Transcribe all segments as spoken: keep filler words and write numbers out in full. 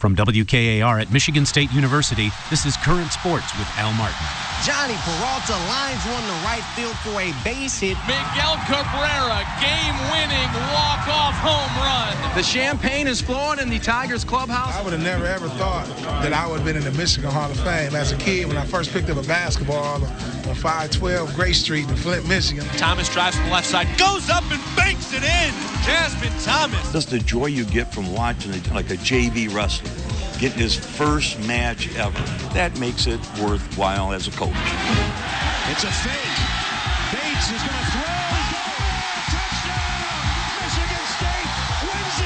From W K A R at Michigan State University, this is Current Sports with Al Martin. Johnny Peralta lines one to right field for a base hit. Miguel Cabrera, game-winning walk-off home run. The champagne is flowing in the Tigers clubhouse. I would have never, ever thought that I would have been in the Michigan Hall of Fame. As a kid, when I first picked up a basketball on five twelve Gray Street in Flint, Michigan. Thomas drives from the left side, goes up and banks it in. Jasmine Thomas. Just the joy you get from watching it, like a J V wrestler getting his first match ever. That makes it worthwhile as a coach. It's a fake. Bates is going to throw. Touchdown! Michigan State wins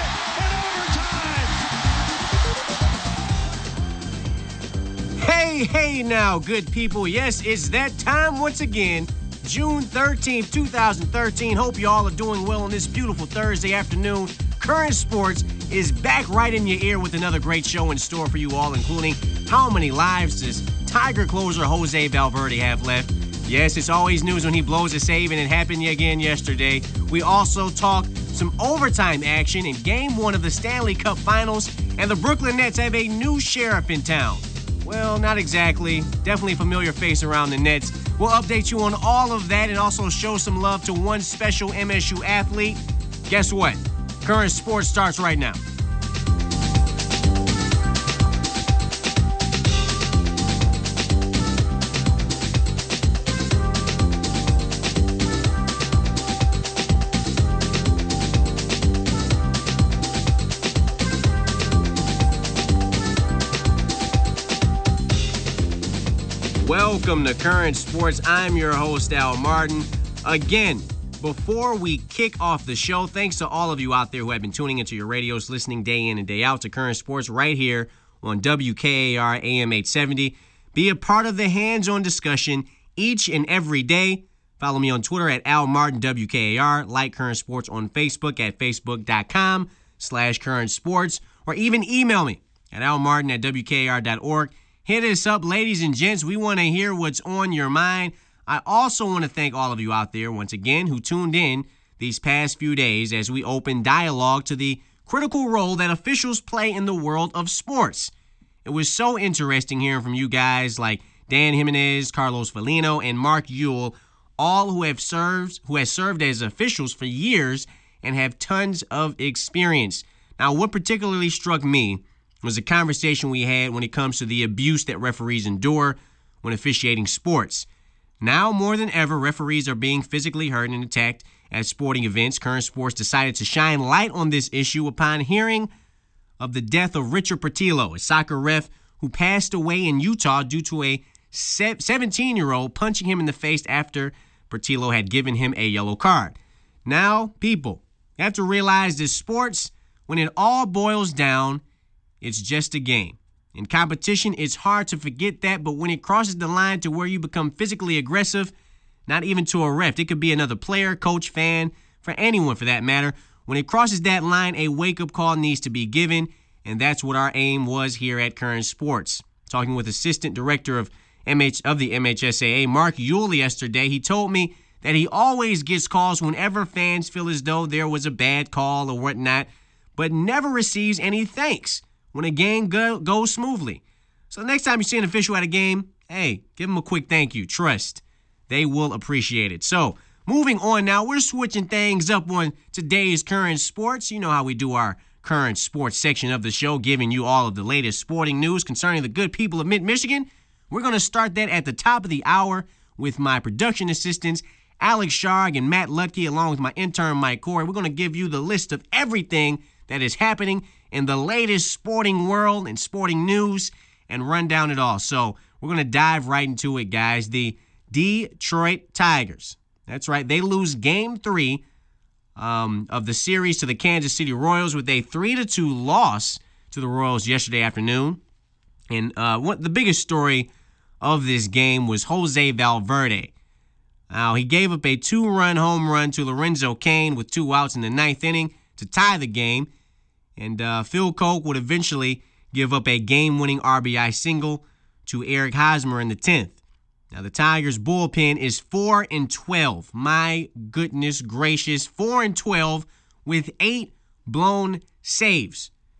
it in overtime. Hey, hey now, good people. Yes, it's that time once again. June thirteenth, two thousand thirteen. Hope you all are doing well on this beautiful Thursday afternoon. Current Sports is back right in your ear with another great show in store for you all, including how many lives does Tiger closer Jose Valverde have left? Yes, it's always news when he blows a save, and it happened again yesterday. We also talk some overtime action in Game one of the Stanley Cup Finals, and the Brooklyn Nets have a new sheriff in town. Well, not exactly. Definitely a familiar face around the Nets. We'll update you on all of that and also show some love to one special M S U athlete. Guess what? Current Sports starts right now. Welcome to Current Sports. I'm your host, Al Martin. Again, before we kick off the show, thanks to all of you out there who have been tuning into your radios, listening day in and day out to Current Sports right here on W K A R A M eight seventy. Be a part of the hands-on discussion each and every day. Follow me on Twitter at Al Martin W K A R. Like Current Sports on Facebook at facebook.com slash current sports. Or even email me at almartin at W K A R dot org. Hit us up, ladies and gents. We want to hear what's on your mind. I also want to thank all of you out there, once again, who tuned in these past few days as we open dialogue to the critical role that officials play in the world of sports. It was so interesting hearing from you guys like Dan Jimenez, Carlos Foligno, and Mark Ewell, all who have served, who has served as officials for years and have tons of experience. Now, what particularly struck me was a conversation we had when it comes to the abuse that referees endure when officiating sports. Now more than ever, referees are being physically hurt and attacked at sporting events. Current Sports decided to shine light on this issue upon hearing of the death of Richard Portillo, a soccer ref who passed away in Utah due to a seventeen-year-old punching him in the face after Portillo had given him a yellow card. Now, people, you have to realize that sports, when it all boils down, it's just a game. In competition, it's hard to forget that, but when it crosses the line to where you become physically aggressive, not even to a ref, it could be another player, coach, fan, for anyone for that matter. When it crosses that line, a wake-up call needs to be given, and that's what our aim was here at Current Sports. Talking with Assistant Director of M H of the M H S A A, Mark Ewell, yesterday, he told me that he always gets calls whenever fans feel as though there was a bad call or whatnot, but never receives any thanks when a game go, goes smoothly. So the next time you see an official at a game, hey, give them a quick thank you. Trust, they will appreciate it. So moving on now, we're switching things up on today's Current Sports. You know how we do our Current Sports section of the show, giving you all of the latest sporting news concerning the good people of Mid-Michigan. We're going to start that at the top of the hour with my production assistants, Alex Sharg and Matt Lutke, along with my intern, Mike Corey. We're going to give you the list of everything that is happening in the latest sporting world and sporting news and run down it all. So we're going to dive right into it, guys. The Detroit Tigers. That's right. They lose game three um, of the series to the Kansas City Royals with a three to two loss to the Royals yesterday afternoon. And uh, what the biggest story of this game was Jose Valverde. Now, he gave up a two-run home run to Lorenzo Cain with two outs in the ninth inning to tie the game. And uh, Phil Koch would eventually give up a game-winning R B I single to Eric Hosmer in the tenth. Now, the Tigers' bullpen is four and twelve. My goodness gracious, four and twelve with eight blown saves.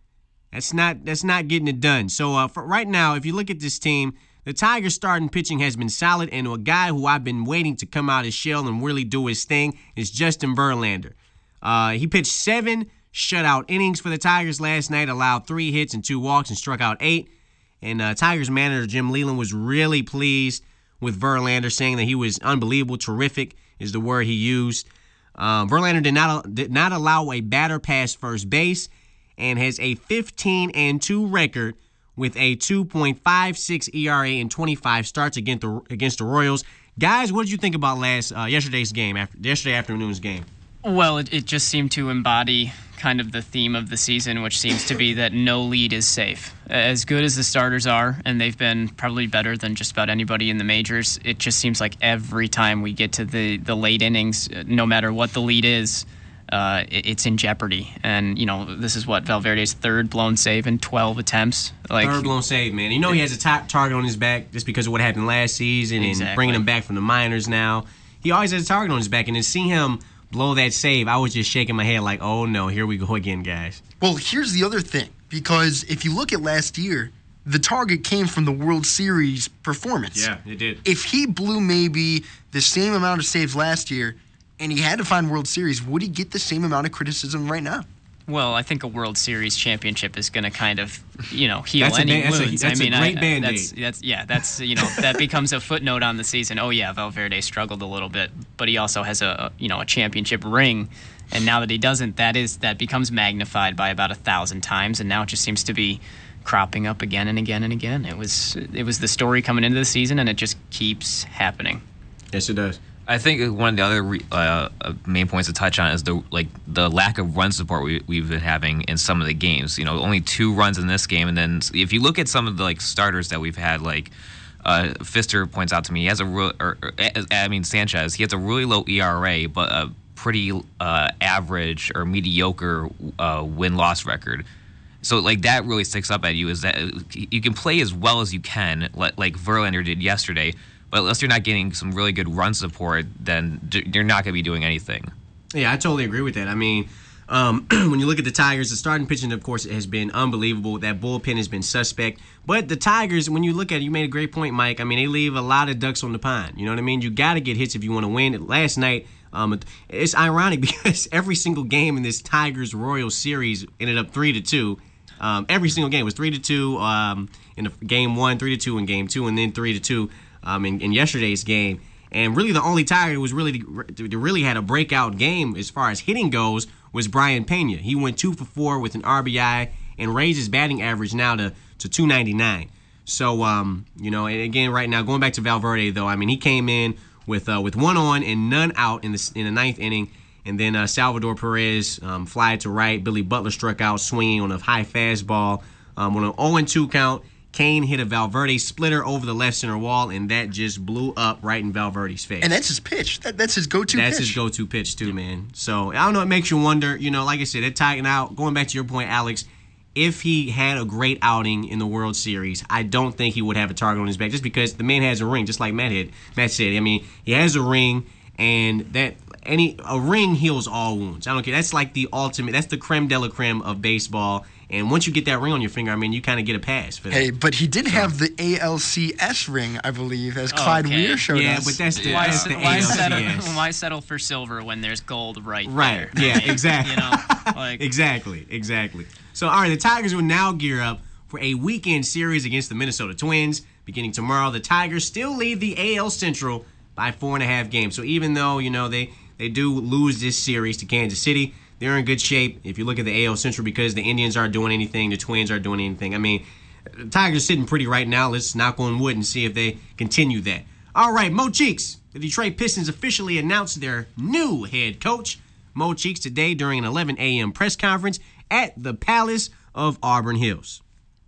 That's not that's not getting it done. So uh, for right now, if you look at this team, the Tigers' starting pitching has been solid, and a guy who I've been waiting to come out of his shell and really do his thing is Justin Verlander. Uh, he pitched seven shutout innings for the Tigers last night, allowed three hits and two walks, and struck out eight. And uh, Tigers manager Jim Leyland was really pleased with Verlander, saying that he was unbelievable, terrific is the word he used. Um, Verlander did not did not allow a batter past first base, and has a fifteen and two record with a two point five six E R A and twenty-five starts against the against the Royals. Guys, what did you think about last uh, yesterday's game? After yesterday afternoon's game. Well, it, it just seemed to embody kind of the theme of the season, which seems to be that no lead is safe. As good as the starters are, and they've been probably better than just about anybody in the majors, it just seems like every time we get to the, the late innings, no matter what the lead is, uh, it, it's in jeopardy. And, you know, this is what, Valverde's third blown save in twelve attempts. Like, third blown save, man. You know he has a top target on his back just because of what happened last season exactly. and bringing him back from the minors now. He always has a target on his back, and to see him blow that save, I was just shaking my head like, oh, no, here we go again, guys. Well, here's the other thing, because if you look at last year, the target came from the World Series performance. Yeah, it did. If he blew maybe the same amount of saves last year and he had to find World Series, would he get the same amount of criticism right now? Well, I think a World Series championship is going to kind of, you know, heal that's any a, that's wounds. A, that's I mean, a great I, Band-Aid. That's, that's yeah, that's you know that becomes a footnote on the season. Oh yeah, Valverde struggled a little bit, but he also has a you know a championship ring, and now that he doesn't, that is that becomes magnified by about a thousand times, and now it just seems to be cropping up again and again and again. It was it was the story coming into the season, and it just keeps happening. Yes, it does. I think one of the other re, uh, main points to touch on is the like the lack of run support we, we've been having in some of the games. You know, only two runs in this game, and then if you look at some of the like starters that we've had, like uh, Pfister points out to me, he has a real, or, or, I mean Sanchez, he has a really low E R A, but a pretty uh, average or mediocre uh, win-loss record. So like that really sticks up at you, is that you can play as well as you can, like, like Verlander did yesterday. But unless you're not getting some really good run support, then you're not going to be doing anything. Yeah, I totally agree with that. I mean, um, when you look at the Tigers, the starting pitching, of course, has been unbelievable. That bullpen has been suspect. But the Tigers, when you look at it, you made a great point, Mike. I mean, they leave a lot of ducks on the pond. You know what I mean? You got to get hits if you want to win. Last night, um, it's ironic because every single game in this Tigers-Royals series ended up three to two. Um, every single game was three to two um, in the game one, three to two in game two, and then three to two. Um, in, in yesterday's game, and really the only Tiger who was really that really had a breakout game as far as hitting goes was Brian Pena. He went two for four with an R B I and raised his batting average now to, to two ninety-nine. So um, you know, and again, right now going back to Valverde though, I mean he came in with uh, with one on and none out in the in the ninth inning, and then uh, Salvador Perez um, fly to right. Billy Butler struck out swinging on a high fastball um, on an oh and two count. Kane hit a Valverde splitter over the left center wall, and that just blew up right in Valverde's face. And that's his pitch. That, that's his go-to that's pitch. That's his go-to pitch, too, man. So, I don't know. It makes you wonder. You know, like I said, that Tiger, now, going back to your point, Alex, if he had a great outing in the World Series, I don't think he would have a target on his back just because the man has a ring, just like Matt, had, Matt said. I mean, he has a ring, and that any a ring heals all wounds. I don't care. That's like the ultimate. That's the creme de la creme of baseball. And once you get that ring on your finger, I mean, you kind of get a pass for that. Hey, but he did have the A L C S ring, I believe, as Clyde okay. Weir showed yeah, us. Yeah, but that's the, why, that's the why A L C S. Settle, why settle for silver when there's gold right, right there? Right, yeah, exactly. You know, like, exactly, exactly. So, all right, the Tigers will now gear up for a weekend series against the Minnesota Twins. Beginning tomorrow, the Tigers still lead the A L Central by four and a half games. So even though, you know, they, they do lose this series to Kansas City, they're in good shape if you look at the A L Central because the Indians aren't doing anything, the Twins aren't doing anything. I mean, the Tigers are sitting pretty right now. Let's knock on wood and see if they continue that. All right, Mo Cheeks. The Detroit Pistons officially announced their new head coach. Mo Cheeks today during an eleven a.m. press conference at the Palace of Auburn Hills.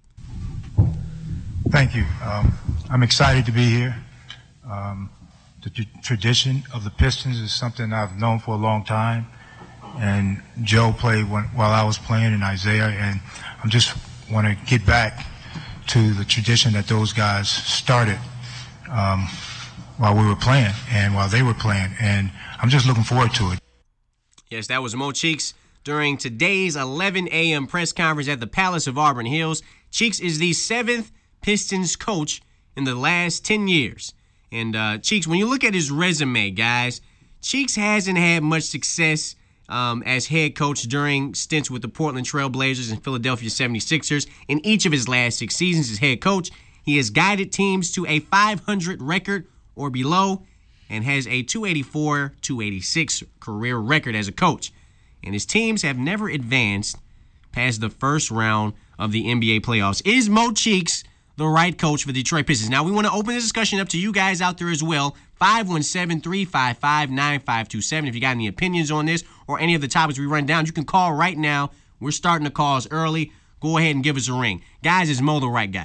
Thank you. Um, I'm excited to be here. Um, the t- tradition of the Pistons is something I've known for a long time. And Joe played when, while I was playing, and Isaiah, and I just want to get back to the tradition that those guys started um, while we were playing and while they were playing, and I'm just looking forward to it. Yes, that was Mo Cheeks, during today's eleven a.m. press conference at the Palace of Auburn Hills. Cheeks is the seventh Pistons coach in the last ten years. And uh, Cheeks, when you look at his resume, guys, Cheeks hasn't had much success um, as head coach during stints with the Portland Trail Blazers and Philadelphia seventy-sixers. In each of his last six seasons as head coach, he has guided teams to a five hundred record or below and has a two eighty-four two eighty-six career record as a coach. And his teams have never advanced past the first round of the N B A playoffs. Is Mo Cheeks the right coach for the Detroit Pistons? Now, we want to open this discussion up to you guys out there as well. five one seven, three five five, nine five two seven. If you got any opinions on this or any of the topics we run down, you can call right now. We're starting the calls early. Go ahead and give us a ring. Guys, is Mo the right guy?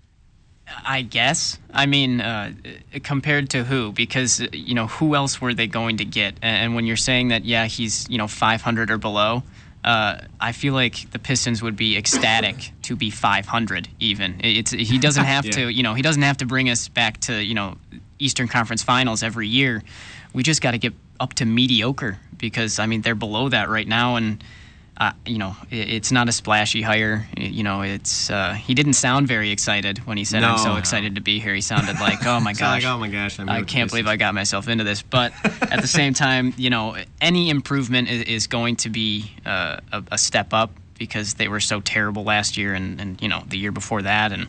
I guess. I mean, uh, compared to who? Because, you know, who else were they going to get? And when you're saying that, yeah, he's, you know, five hundred or below, uh, I feel like the Pistons would be ecstatic to be five hundred even. It's he doesn't have yeah. to, you know, he doesn't have to bring us back to, you know, Eastern Conference Finals every year. We just got to get up to mediocre because, I mean, they're below that right now, and Uh, you know, it, it's not a splashy hire. It, you know, it's uh, he didn't sound very excited when he said, no, "I'm so no. excited to be here." He sounded like, "Oh my gosh, like, oh my gosh, I'm I can't believe I got myself into this." But at the same time, you know, any improvement is, is going to be uh, a, a step up because they were so terrible last year, and, and you know, the year before that, and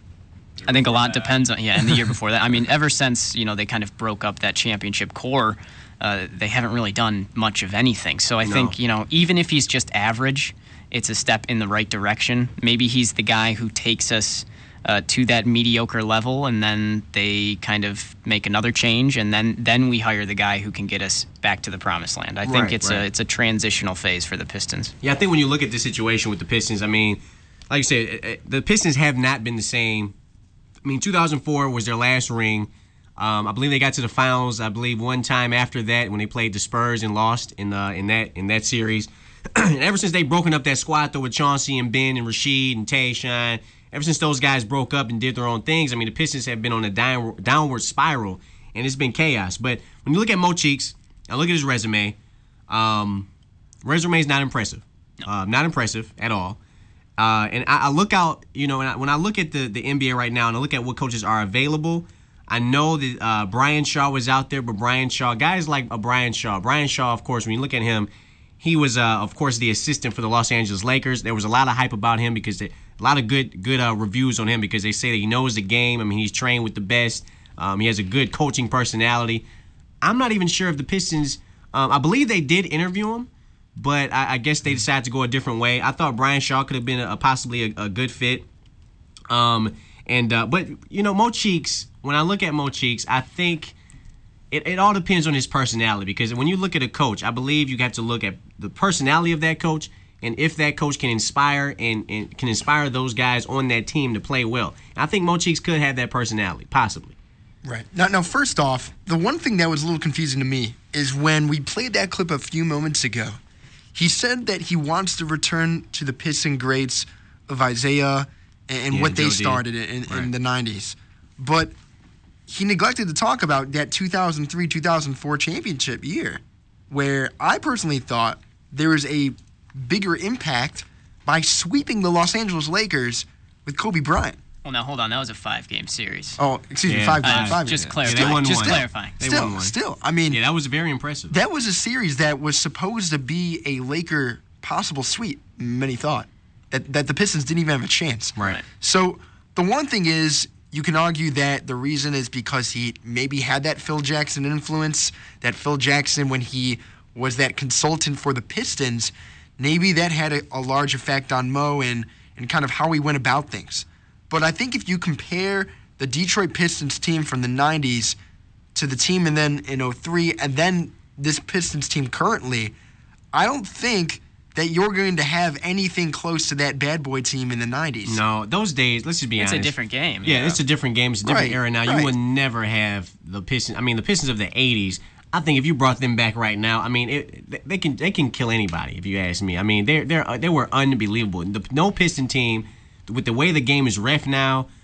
I think a lot depends on yeah, and the year before that. I mean, ever since you know they kind of broke up that championship core. Uh, they haven't really done much of anything. So I no. think, you know, even if he's just average, it's a step in the right direction. Maybe he's the guy who takes us uh, to that mediocre level, and then they kind of make another change, and then, then we hire the guy who can get us back to the promised land. I think right, it's right. a it's a transitional phase for the Pistons. Yeah, I think when you look at the situation with the Pistons, I mean, like you said, the Pistons have not been the same. I mean, two thousand four was their last ring. Um, I believe they got to the finals. I believe one time after that when they played the Spurs and lost in uh, in that in that series. And ever since they broken up that squad though with Chauncey and Ben and Rasheed and Tayshaun, ever since those guys broke up and did their own things, I mean the Pistons have been on a down, downward spiral and it's been chaos. But when you look at Mo Cheeks, I look at his resume. Um, resume is not impressive, no. uh, not impressive at all. Uh, and I, I look out, you know, and I, when I look at the the N B A right now and I look at what coaches are available. I know that uh, Brian Shaw was out there, but Brian Shaw, guys like a Brian Shaw. Brian Shaw, of course, when you look at him, he was, uh, of course, the assistant for the Los Angeles Lakers. There was a lot of hype about him because they, a lot of good good uh, reviews on him because they say that he knows the game. I mean, he's trained with the best. Um, he has a good coaching personality. I'm not even sure if the Pistons, um, I believe they did interview him, but I, I guess they decided to go a different way. I thought Brian Shaw could have been a, a possibly a, a good fit. Um, and uh, but, you know, Mo Cheeks, when I look at Mo Cheeks, I think it, it all depends on his personality because when you look at a coach, I believe you have to look at the personality of that coach and if that coach can inspire and, and can inspire those guys on that team to play well. And I think Mo Cheeks could have that personality, possibly. Right. Now, now, first off, the one thing that was a little confusing to me is when we played that clip a few moments ago, he said that he wants to return to the Piston greats of Isaiah and yeah, what they started in, right. in the nineties. But he neglected to talk about that two thousand three two thousand four championship year, where I personally thought there was a bigger impact by sweeping the Los Angeles Lakers with Kobe Bryant. Well, now, hold on. That was a five-game series. Oh, excuse yeah. me, five, uh, five Just games. clarifying. Yeah, they won just one. clarifying. They still, won one. still, I mean... Yeah, that was very impressive. That was a series that was supposed to be a Laker possible sweep, many thought. That, that the Pistons didn't even have a chance. Right. So, the one thing is, you can argue that the reason is because he maybe had that Phil Jackson influence, that Phil Jackson, when he was that consultant for the Pistons, maybe that had a, a large effect on Mo and, and kind of how he went about things. But I think if you compare the Detroit Pistons team from the nineties to the team and then in oh three and then this Pistons team currently, I don't think that you're going to have anything close to that bad boy team in the nineties. No, those days, let's just be it's honest. It's a different game. Yeah, know? it's a different game. It's a different right, era now. right. You would never have the Pistons. I mean, the Pistons of the eighties, I think if you brought them back right now, I mean, it, they can they can kill anybody, if you ask me. I mean, they're, they're, they were unbelievable. The, no Piston team, with the way the game is ref now,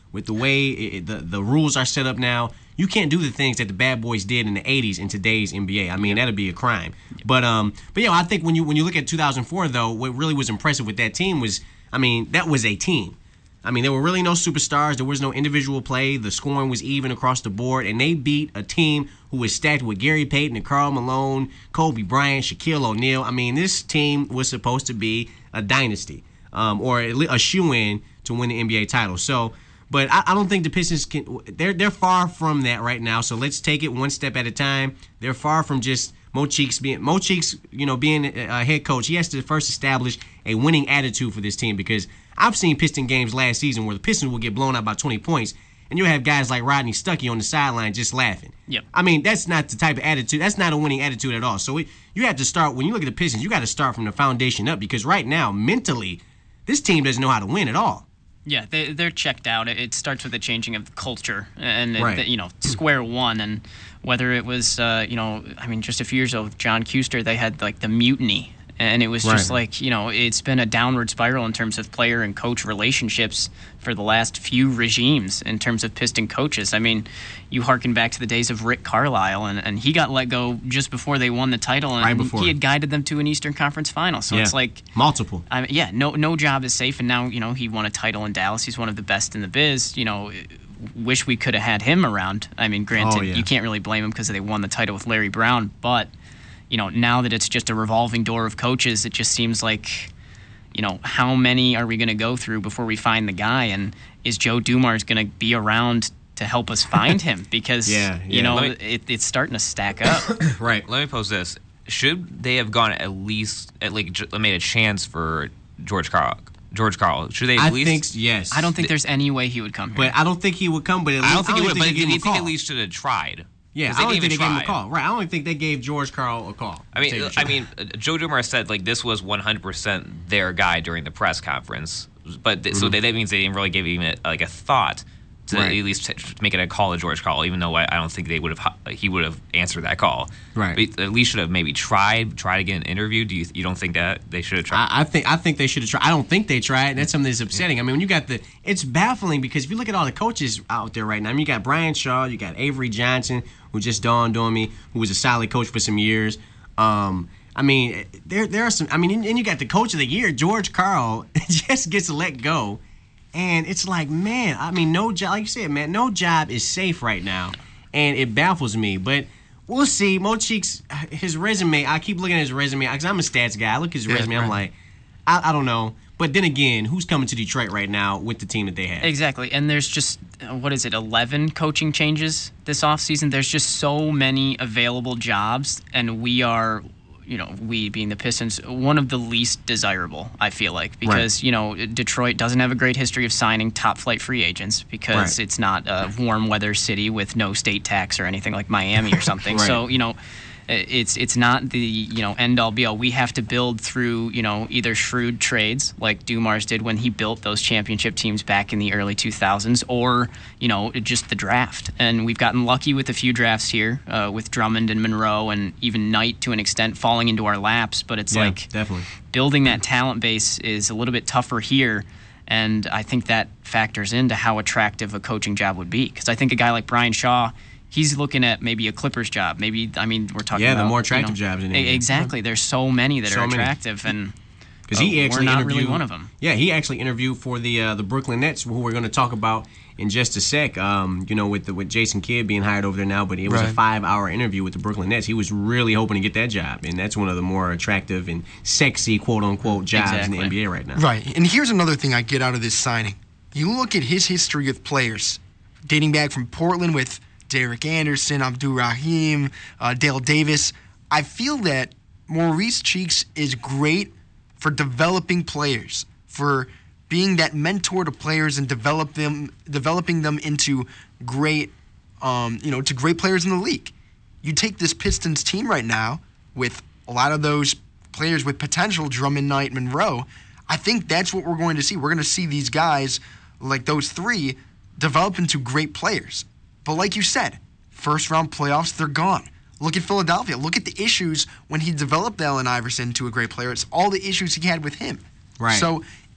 with the way it, the the rules are set up now, you can't do the things that the bad boys did in the eighties in today's N B A. I mean, that'd be a crime. But um, but yeah, I think when you when you look at two thousand four though, what really was impressive with that team was, I mean, that was a team. I mean, there were really no superstars. There was no individual play. The scoring was even across the board, and they beat a team who was stacked with Gary Payton and Karl Malone, Kobe Bryant, Shaquille O'Neal. I mean, this team was supposed to be a dynasty, um, or a shoe-in to win the N B A title. So, but I, I don't think the Pistons can. They're they're far from that right now. So let's take it one step at a time. They're far from just Mo Cheeks being Mo Cheeks, you know, being a head coach. He has to first establish a winning attitude for this team, because I've seen Piston games last season where the Pistons will get blown out by twenty points, and you'll have guys like Rodney Stuckey on the sideline just laughing. Yep. I mean, that's not the type of attitude. That's not a winning attitude at all. So we, you have to start, when you look at the Pistons, you got to start from the foundation up, because right now, mentally, this team doesn't know how to win at all. Yeah, they, they're checked out. It starts with the changing of the culture and, Right. the, you know, square one. And whether it was, uh, you know, I mean, just a few years ago, John Kuster, they had, like, the mutiny. And it was just Right. like, you know, it's been a downward spiral in terms of player and coach relationships for the last few regimes in terms of Piston coaches. I mean, you harken back to the days of Rick Carlisle, and, and he got let go just before they won the title, and Right before. he had guided them to an Eastern Conference final. So Yeah. it's like Multiple. I mean, yeah, no no job is safe, and now, you know, he won a title in Dallas. He's one of the best in the biz. You know, wish we could have had him around. I mean, granted, Oh, yeah. you can't really blame him because they won the title with Larry Brown, but you know, now that it's just a revolving door of coaches, it just seems like, you know, how many are we going to go through before we find the guy? And is Joe Dumars going to be around to help us find him? Because, Yeah, you yeah. know, Let it, it's starting to stack up. Right. Let me pose this: should they have gone at least at like j- made a chance for George Karl? George Karl, should they at I least? think yes. I don't think there's any way he would come here. But I don't think he would come. But at least, I don't think he would. But they do gave you him a think call. at least should have tried? Yeah, 'Cause I don't didn't think they even gave him a try. call. Right. I don't think they gave George Karl a call. I to tell you mean, the I truth. mean, uh, Joe Dumars said like this was one hundred percent their guy during the press conference, but th- so Mhm. that, that means they didn't really give him a, like a thought to Right. at least t- making a call to George Karl, even though I, I don't think they would have he would have answered that call. Right. But at least should have maybe tried try to get an interview. Do you you don't think that they should have tried? I, I think I think they should have tried. I don't think they tried, and that's something that's upsetting. I mean, when you got the, it's baffling because if you look at all the coaches out there right now, I mean, you got Brian Shaw, you got Avery Johnson, who just dawned on me, who was a solid coach for some years. Um, I mean, there there are some. I mean, and, and you got the coach of the year, George Karl, just gets let go, and it's like, man, I mean, no job, like you said, man, no job is safe right now, and it baffles me, but. We'll see. Mo Cheeks, his resume, I keep looking at his resume because I'm a stats guy. I look at his Yeah, resume, I'm right. like, I, I don't know. But then again, who's coming to Detroit right now with the team that they have? Exactly. And there's just, uh, what is it, eleven coaching changes this offseason? There's just so many available jobs, and we are, you know, we being the Pistons, one of the least desirable, I feel like, because, Right. you know, Detroit doesn't have a great history of signing top-flight free agents because Right. it's not a warm weather city with no state tax or anything like Miami or something. Right. So, you know, it's it's not the, you know, end all be all. We have to build through, you know, either shrewd trades like Dumars did when he built those championship teams back in the early two thousands, or, you know, just the draft. And we've gotten lucky with a few drafts here uh, with Drummond and Monroe and even Knight to an extent falling into our laps. But it's Yeah, like definitely. building that talent base is a little bit tougher here. And I think that factors into how attractive a coaching job would be. Because I think a guy like Brian Shaw, he's looking at maybe a Clippers job. Maybe, I mean, we're talking Yeah, about the more attractive you know, jobs in the e- N B A. Exactly. There's so many that So are many. attractive, and Because he uh, actually we're not interviewed really one of them. Yeah, he actually interviewed for the uh, the Brooklyn Nets, who we're going to talk about in just a sec. Um, you know, with the, with Jason Kidd being hired over there now, but it was a Right. five hour interview with the Brooklyn Nets. He was really hoping to get that job, and that's one of the more attractive and sexy quote unquote jobs in Exactly. the N B A right now. Right. And here's another thing I get out of this signing. You look at his history with players, dating back from Portland with Derek Anderson, Abdul Rahim, uh, Dale Davis. I feel that Maurice Cheeks is great for developing players, for being that mentor to players and develop them, developing them into great, um, you know, to great players in the league. You take this Pistons team right now with a lot of those players with potential, Drummond, Knight, Monroe. I think that's what we're going to see. We're going to see these guys, like those three, develop into great players. But like you said, first round playoffs, they're gone. Look at Philadelphia. Look at the issues when he developed Allen Iverson into a great player. It's all the issues he had with him. Right. So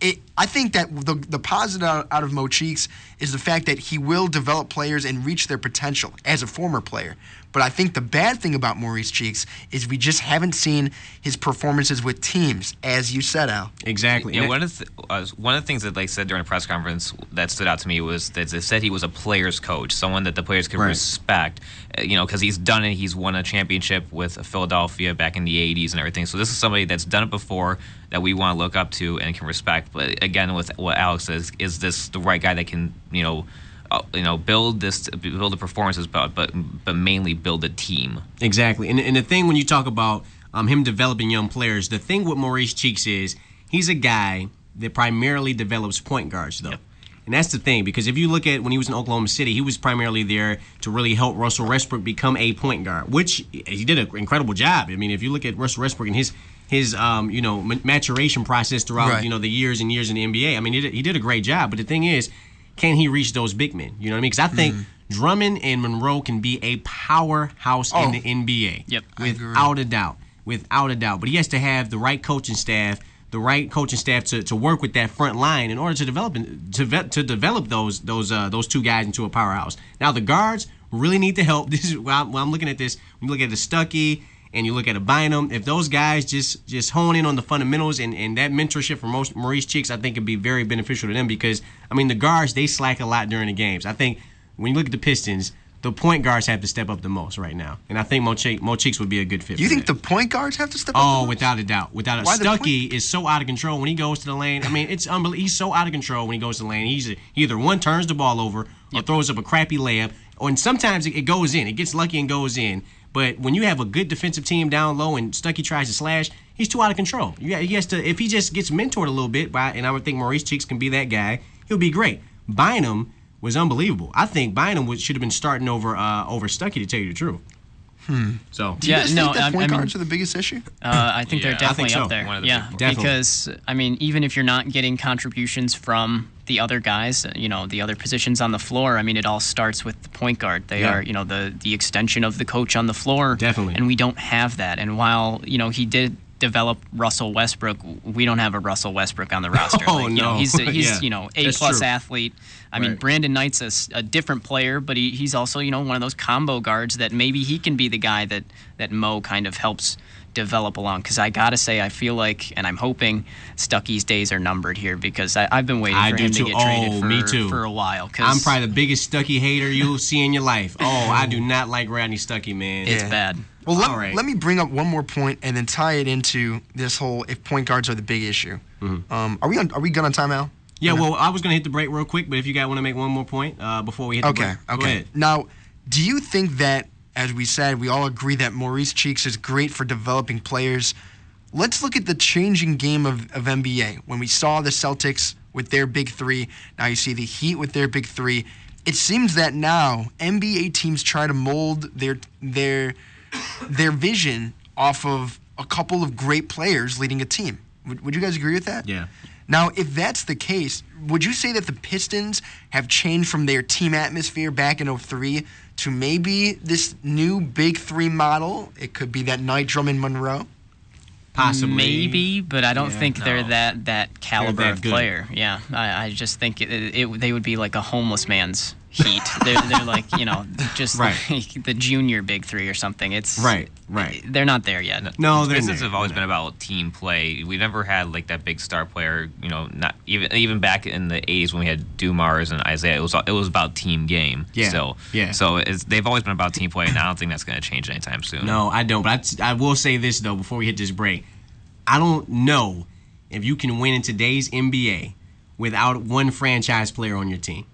it, I think that the the positive out, out of Mo Cheeks is the fact that he will develop players and reach their potential as a former player. But I think the bad thing about Maurice Cheeks is we just haven't seen his performances with teams, as you said, Al. Exactly. Yeah, one of the, uh, one of the things that they said during the press conference that stood out to me was that they said he was a player's coach, someone that the players could right. respect. Uh, you know, because he's done it. He's won a championship with Philadelphia back in the eighties and everything. So this is somebody that's done it before that we want to look up to and can respect. But again, with what Alex says, is this the right guy that can, you know, Uh, you know, build this, build the performances, but but but mainly build a team. Exactly, and and the thing when you talk about um, him developing young players, the thing with Maurice Cheeks is he's a guy that primarily develops point guards, though. Yep. And that's the thing, because if you look at when he was in Oklahoma City, he was primarily there to really help Russell Westbrook become a point guard, which he did an incredible job. I mean, if you look at Russell Westbrook and his his um, you know maturation process throughout right. you know the years and years in the N B A, I mean, he did, he did a great job. But the thing is, can he reach those big men? You know what I mean? Because I think mm-hmm. Drummond and Monroe can be a powerhouse oh. in the N B A. Yep, without a doubt, without a doubt. But he has to have the right coaching staff, the right coaching staff to, to work with that front line in order to develop to to develop those those uh, those two guys into a powerhouse. Now the guards really need the help. This is while I'm, I'm looking at this. When you look at the Stuckey and you look at a Bynum, if those guys just just hone in on the fundamentals and, and that mentorship from most Maurice Cheeks, I think it'd be very beneficial to them because, I mean, the guards, they slack a lot during the games. I think when you look at the Pistons, the point guards have to step up the most right now. And I think Mo, che- Mo Cheeks would be a good fit You for think that. the point guards have to step up Oh, the most? without a doubt. Without a Why the Stuckey point- is so out of control when he goes to the lane. I mean, it's unbelievable. He's so out of control when he goes to the lane. He's he either, one, turns the ball over or yep. throws up a crappy layup. Or, and sometimes it, it goes in. It gets lucky and goes in. But when you have a good defensive team down low and Stuckey tries to slash, he's too out of control. You, he has to, if he just gets mentored a little bit, by, and I would think Maurice Cheeks can be that guy, he'll be great. Bynum was unbelievable. I think Bynum was, should have been starting over uh, over Stuckey, to tell you the truth. Hmm. So do you yeah, guys no, think that I, point I mean, guards are the biggest issue? Uh, I think yeah, they're definitely think so. up there. One of the yeah, big because I mean, even if you're not getting contributions from the other guys, you know, the other positions on the floor, I mean, it all starts with the point guard. They yeah. are, you know, the the extension of the coach on the floor. Definitely. And we don't have that. And while, you know, he did develop Russell Westbrook, we don't have a Russell Westbrook on the roster. Oh, like, you no. know, he's, he's Yeah. you know, A That's plus true. athlete. I mean, Right. Brandon Knight's a, s- a different player, but he, he's also, you know, one of those combo guards that maybe he can be the guy that, that Mo kind of helps develop along. Because I got to say, I feel like, and I'm hoping Stuckey's days are numbered here because I, I've been waiting I for do him too. to get traded Oh, for, me too. for a while. Cause I'm probably the biggest Stuckey hater you'll see in your life. Oh, I do not like Rodney Stuckey, man. it's Yeah. bad. Well, let, All right. let me bring up one more point and then tie it into this whole if point guards are the big issue. Mm-hmm. Um, are we on? Are we good on timeout? Yeah, well, I was going to hit the break real quick, but if you guys want to make one more point uh, before we hit the Okay. break, go Okay. ahead. Now, do you think that, as we said, we all agree that Maurice Cheeks is great for developing players? Let's look at the changing game of, of N B A. When we saw the Celtics with their big three, now you see the Heat with their big three. It seems that now N B A teams try to mold their their their vision off of a couple of great players leading a team. Would, would you guys agree with that? Yeah. Now, if that's the case, would you say that the Pistons have changed from their team atmosphere back in oh three to maybe this new big three model? It could be that Knight, Drummond, Monroe. Possibly. Maybe, but I don't Yeah, think they're no. that that caliber that of good. player. Yeah, I, I just think it, it, they would be like a homeless man's Heat. they're, they're like, you know, just Right. like the junior big three or something. It's Right, right. They're not there yet. No, the they're Pistons not. have always They're been about team play. We never had like that big star player. You know, not even even back in the eighties when we had Dumars and Isaiah. It was it was about team game. Yeah, Still. yeah. So it's, they've always been about team play, and I don't think that's going to change anytime soon. No, I don't. But I, I will say this, though, before we hit this break. I don't know if you can win in today's N B A without one franchise player on your team.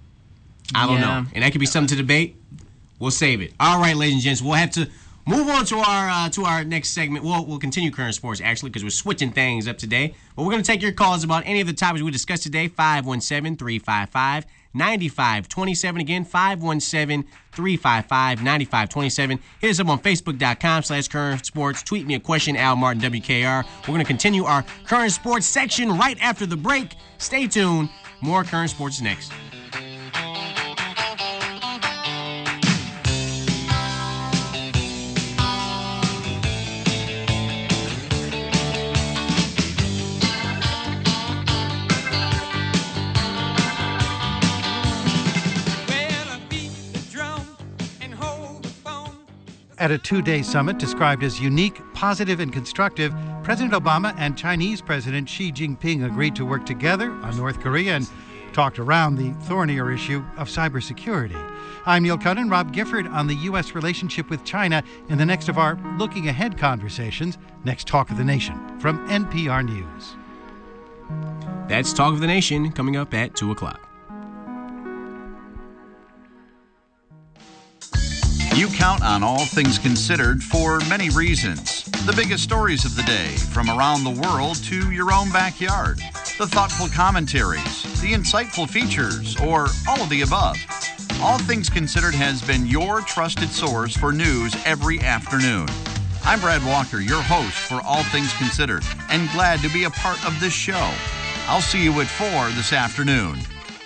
I don't Yeah. know. And that could be something to debate. We'll save it. All right, ladies and gents, we'll have to move on to our uh, to our next segment. We'll, we'll continue current sports, actually, because we're switching things up today. But we're going to take your calls about any of the topics we discussed today. five one seven, three five five, nine five two seven. Again, five one seven, three five five, nine five two seven. Hit us up on Facebook.com slash current sports. Tweet me a question, Al Martin, W K R. We're going to continue our current sports section right after the break. Stay tuned. More current sports next. At a two-day summit described as unique, positive, and constructive, President Obama and Chinese President Xi Jinping agreed to work together on North Korea and talked around the thornier issue of cybersecurity. I'm Neil Cunnin, Rob Gifford on the U S relationship with China in the next of our Looking Ahead conversations, Next Talk of the Nation from N P R News. That's Talk of the Nation coming up at two o'clock. You count on All Things Considered for many reasons. The biggest stories of the day, from around the world to your own backyard. The thoughtful commentaries, the insightful features, or all of the above. All Things Considered has been your trusted source for news every afternoon. I'm Brad Walker, your host for All Things Considered, and glad to be a part of this show. I'll see you at four this afternoon.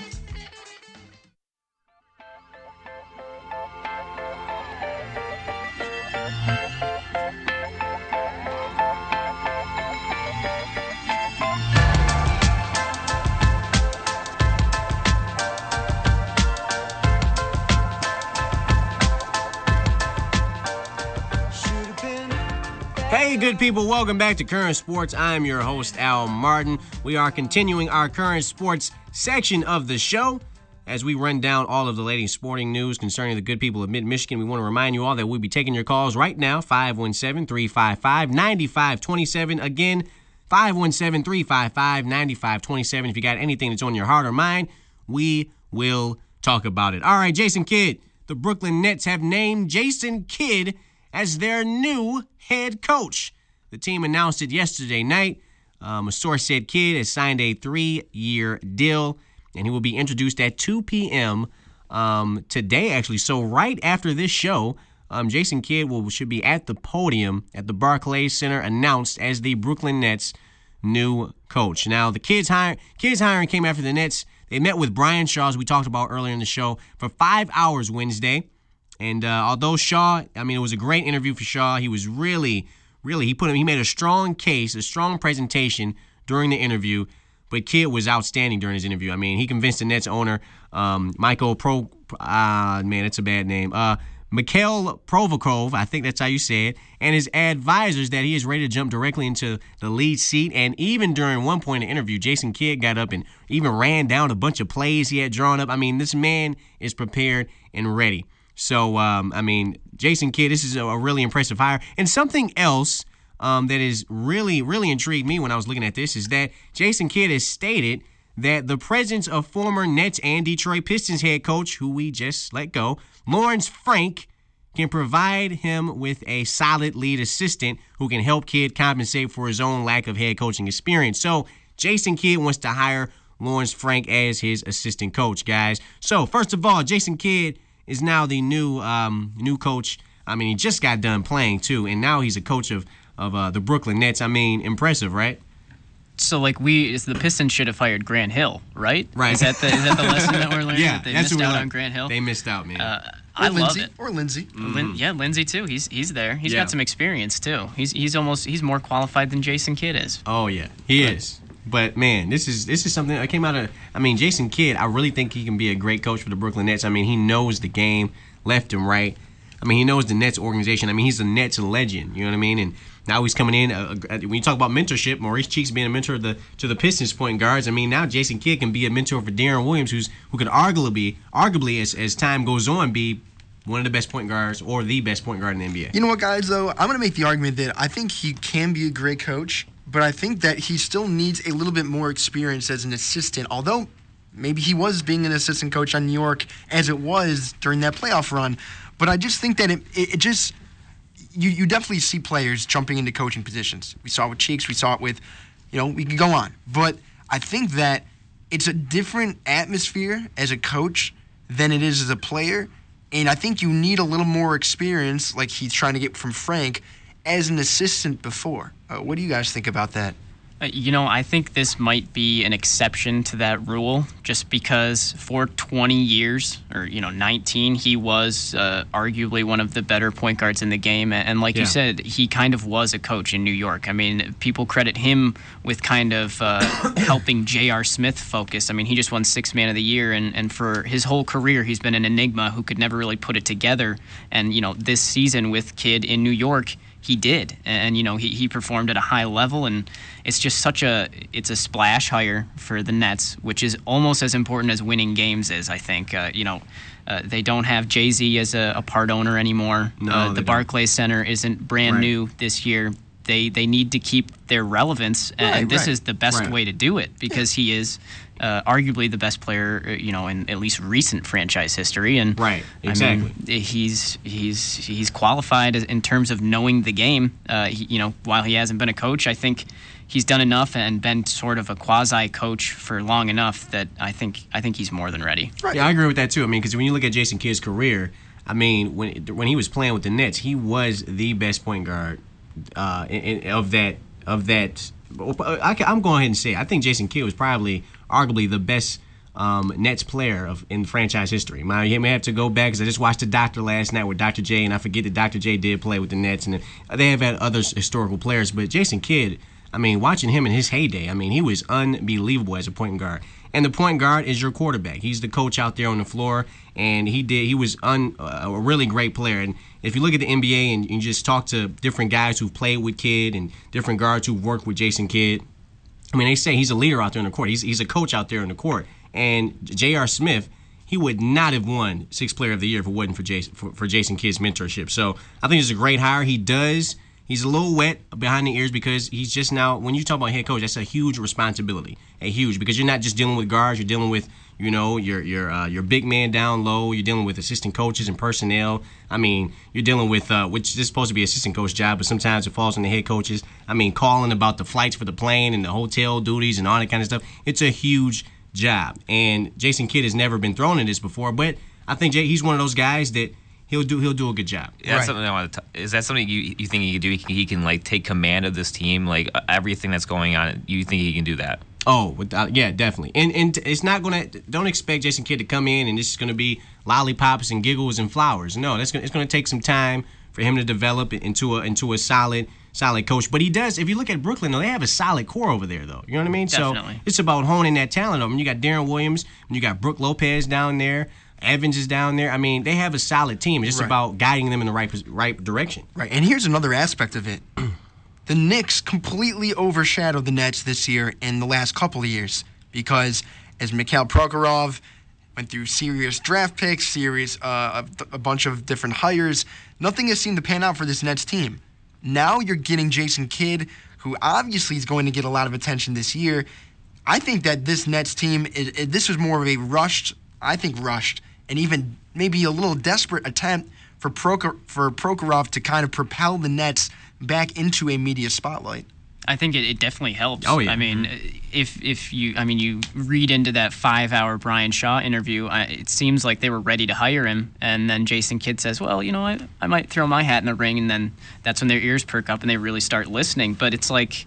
Hey, good people, welcome back to Current Sports. I'm your host, Al Martin. We are continuing our Current Sports section of the show. As we run down all of the latest sporting news concerning the good people of Mid-Michigan, we want to remind you all that we'll be taking your calls right now, five one seven, three five five, nine five two seven. Again, five one seven, three five five, nine five two seven. If you got anything that's on your heart or mind, we will talk about it. All right, Jason Kidd. The Brooklyn Nets have named Jason Kidd as their new head coach. The team announced it yesterday night. Um, a source said Kidd has signed a three-year deal, and he will be introduced at two p.m. Um, today, actually. So right after this show, um, Jason Kidd will should be at the podium at the Barclays Center, announced as the Brooklyn Nets' new coach. Now, the Kidd's hire, Kidd's hiring came after the Nets. They met with Brian Shaw, as we talked about earlier in the show, for five hours Wednesday. And uh, although Shaw, I mean, it was a great interview for Shaw. He was really, really, he put him, he made a strong case, a strong presentation during the interview. But Kidd was outstanding during his interview. I mean, he convinced the Nets owner, um, Michael Pro, uh, man, that's a bad name, uh, Mikhail Provorov, I think that's how you say it, and his advisors that he is ready to jump directly into the lead seat. And even during one point in the interview, Jason Kidd got up and even ran down a bunch of plays he had drawn up. I mean, this man is prepared and ready. So, um, I mean, Jason Kidd, this is a, a really impressive hire. And something else um, that is really, really intrigued me when I was looking at this is that Jason Kidd has stated that the presence of former Nets and Detroit Pistons head coach, who we just let go, Lawrence Frank, can provide him with a solid lead assistant who can help Kidd compensate for his own lack of head coaching experience. So, Jason Kidd wants to hire Lawrence Frank as his assistant coach, guys. So, first of all, Jason Kidd is now the new um, new coach. I mean, he just got done playing, too, and now he's a coach of, of uh, the Brooklyn Nets. I mean, impressive, right? So, like, we, the Pistons should have fired Grant Hill, right? Right. Is that the, is that the lesson that we're learning? Yeah, that they that's missed what out we on Grant Hill? They missed out, man. Uh, Or I Lindsey, love it. Or Lindsey. Mm-hmm. Lin- yeah, Lindsey, too. He's he's there. He's Yeah. got some experience, too. He's he's almost, he's more qualified than Jason Kidd is. Oh, yeah, he but, is. But, man, this is this is something that came out of, I mean, Jason Kidd, I really think he can be a great coach for the Brooklyn Nets. I mean, he knows the game left and right. I mean, he knows the Nets organization. I mean, he's a Nets legend, you know what I mean? And now he's coming in. Uh, when you talk about mentorship, Maurice Cheeks being a mentor of the, to the Pistons point guards, I mean, now Jason Kidd can be a mentor for Deron Williams, who's who could arguably, arguably as, as time goes on, be one of the best point guards or the best point guard in the N B A. You know what, guys, though? I'm going to make the argument that I think he can be a great coach, but I think that he still needs a little bit more experience as an assistant, although maybe he was being an assistant coach on New York as it was during that playoff run. But I just think that it, it, it just you, – you definitely see players jumping into coaching positions. We saw it with Cheeks. We saw it with – you know, we could go on. But I think that it's a different atmosphere as a coach than it is as a player. And I think you need a little more experience, like he's trying to get from Frank, as an assistant before. Uh, what do you guys think about that? You know, I think this might be an exception to that rule just because for twenty years, or, you know, nineteen, he was uh, arguably one of the better point guards in the game. And like yeah. you said, he kind of was a coach in New York. I mean, people credit him with kind of uh, helping J R. Smith focus. I mean, he just won Sixth Man of the Year, and, and for his whole career, he's been an enigma who could never really put it together. And, you know, this season with Kidd in New York, he did, and you know he, he performed at a high level, and it's just such a it's a splash hire for the Nets, which is almost as important as winning games is. I think uh, you know uh, they don't have Jay-Z as a, a part owner anymore. No, uh, the don't. Barclays Center isn't brand right. new this year. They they need to keep their relevance, and right, this right. is the best right. way to do it because he is uh, arguably the best player, you know, in at least recent franchise history. And right, exactly. I mean, he's he's he's qualified in terms of knowing the game. Uh, he, you know, while he hasn't been a coach, I think he's done enough and been sort of a quasi coach for long enough that I think I think he's more than ready. Right. Yeah, I agree with that too. I mean, because when you look at Jason Kidd's career, I mean, when when he was playing with the Nets, he was the best point guard. Uh, in, in, of that, of that, I, I'm going ahead and say I think Jason Kidd was probably, arguably, the best um, Nets player of in franchise history. My, you may have to go back because I just watched The Doctor last night with Doctor J, and I forget that Doctor J did play with the Nets, and they have had other historical players, but Jason Kidd, I mean, watching him in his heyday, I mean, he was unbelievable as a point guard. And the point guard is your quarterback. He's the coach out there on the floor, and he did. He was un, uh, a really great player. And if you look at the N B A and you just talk to different guys who've played with Kidd and different guards who've worked with Jason Kidd, I mean, they say he's a leader out there on the court. He's he's a coach out there on the court. And J R. Smith, he would not have won Sixth Player of the Year if it wasn't for Jason for, for Jason Kidd's mentorship. So I think it's a great hire. He does. He's a little wet behind the ears because he's just now, when you talk about head coach, that's a huge responsibility, a huge, because you're not just dealing with guards, you're dealing with, you know, your your uh, your big man down low, you're dealing with assistant coaches and personnel. I mean, you're dealing with, uh, which is supposed to be an assistant coach job, but sometimes it falls on the head coaches. I mean, calling about the flights for the plane and the hotel duties and all that kind of stuff. It's a huge job. And Jason Kidd has never been thrown in this before, but I think Jay, he's one of those guys that He'll do. He'll do a good job. Yeah, that's right. Something I want to. T- is that something you you think he can do? He can, he can like take command of this team, like uh, everything that's going on. You think he can do that? Oh, without, yeah, definitely. And and it's not gonna. Don't expect Jason Kidd to come in and this is gonna be lollipops and giggles and flowers. No, that's gonna. It's gonna take some time for him to develop into a into a solid solid coach. But he does. If you look at Brooklyn, though, they have a solid core over there, though. You know what I mean? Definitely. So it's about honing that talent over. And you got Darren Williams, and you got Brook Lopez down there. Evans is down there. I mean, they have a solid team. It's just right. about guiding them in the right right direction. Right, and here's another aspect of it. The Knicks completely overshadowed the Nets this year and the last couple of years because as Mikhail Prokhorov went through serious draft picks, serious uh, a, a bunch of different hires, nothing has seemed to pan out for this Nets team. Now you're getting Jason Kidd, who obviously is going to get a lot of attention this year. I think that this Nets team, is, is, this was more of a rushed, I think rushed, and even maybe a little desperate attempt for Prokhor- for Prokhorov to kind of propel the Nets back into a media spotlight. I think it, it definitely helps. Oh, yeah. I mean, if if you, I mean, you read into that five-hour Brian Shaw interview, I, it seems like they were ready to hire him, and then Jason Kidd says, well, you know, I, I might throw my hat in the ring, and then that's when their ears perk up and they really start listening. But it's like,